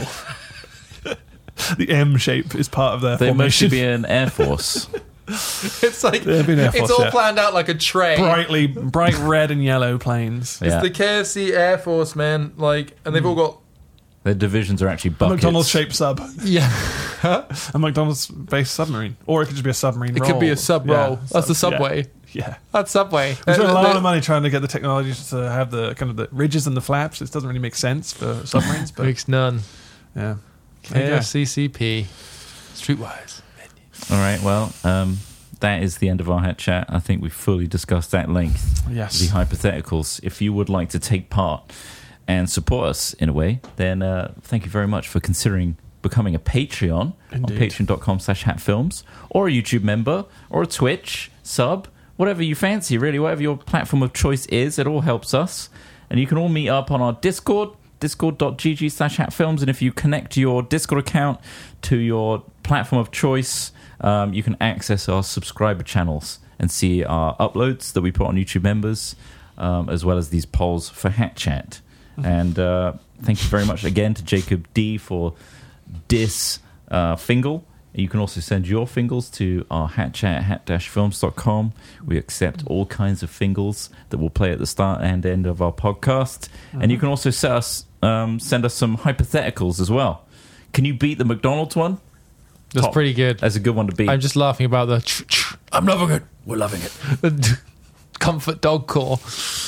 S4: The M shape is part of their
S6: They must
S4: formation.
S6: be an air force.
S5: It's like
S4: They've been Air
S5: it's
S4: Force,
S5: all
S4: yeah.
S5: planned out like a tray.
S4: bright red and yellow planes.
S6: Yeah.
S5: It's the KFC Air Force, man. Like, and they've all got
S6: Their divisions are actually
S4: A
S6: buckets.
S4: McDonald's shaped sub.
S5: yeah.
S4: A McDonald's based submarine. Or it could just be a submarine
S5: It
S4: roll.
S5: could be a sub roll. That's the
S4: sub-
S5: Subway.
S4: Yeah.
S5: That's Subway.
S4: We spent a lot
S5: They-
S4: of money trying to get the technology to have the kind of the ridges and the flaps. It doesn't really make sense for submarines, but
S5: Makes none.
S4: yeah. There you go.
S5: KFCCP. Streetwise.
S6: All right, well, that is the end of our hat chat. I think we fully discussed at length
S4: Yes.
S6: the hypotheticals. If you would like to take part and support us in a way, then thank you very much for considering becoming a Patreon
S4: Indeed.
S6: on patreon.com/hatfilms, or a YouTube member, or a Twitch sub, whatever you fancy, really, whatever your platform of choice is. It all helps us. And you can all meet up on our Discord, discord.gg/hatfilms, and if you connect your Discord account to your platform of choice, you can access our subscriber channels and see our uploads that we put on YouTube members, as well as these polls for Hat Chat. And thank you very much again to Jacob D for this fingle. You can also send your fingles to our hatchat@hat-films.com. We accept all kinds of fingles that we'll play at the start and end of our podcast. And you can also send us some hypotheticals as well. Can you beat the McDonald's one?
S5: That's
S6: Top.
S5: pretty good.
S6: That's a good one to beat.
S5: I'm just laughing about the. I'm loving it. We're loving it. The comfort dog call.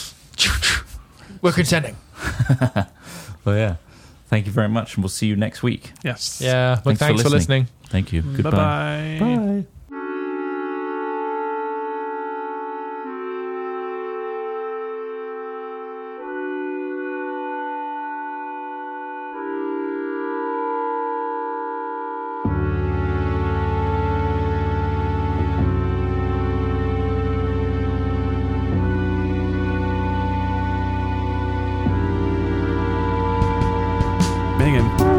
S5: We're consenting.
S6: Well, yeah. Thank you very much, and we'll see you next week.
S4: Yes.
S5: Yeah. Well, thanks for listening.
S6: Thank you. Goodbye.
S4: Bye-bye.
S6: Bye.
S4: Megan.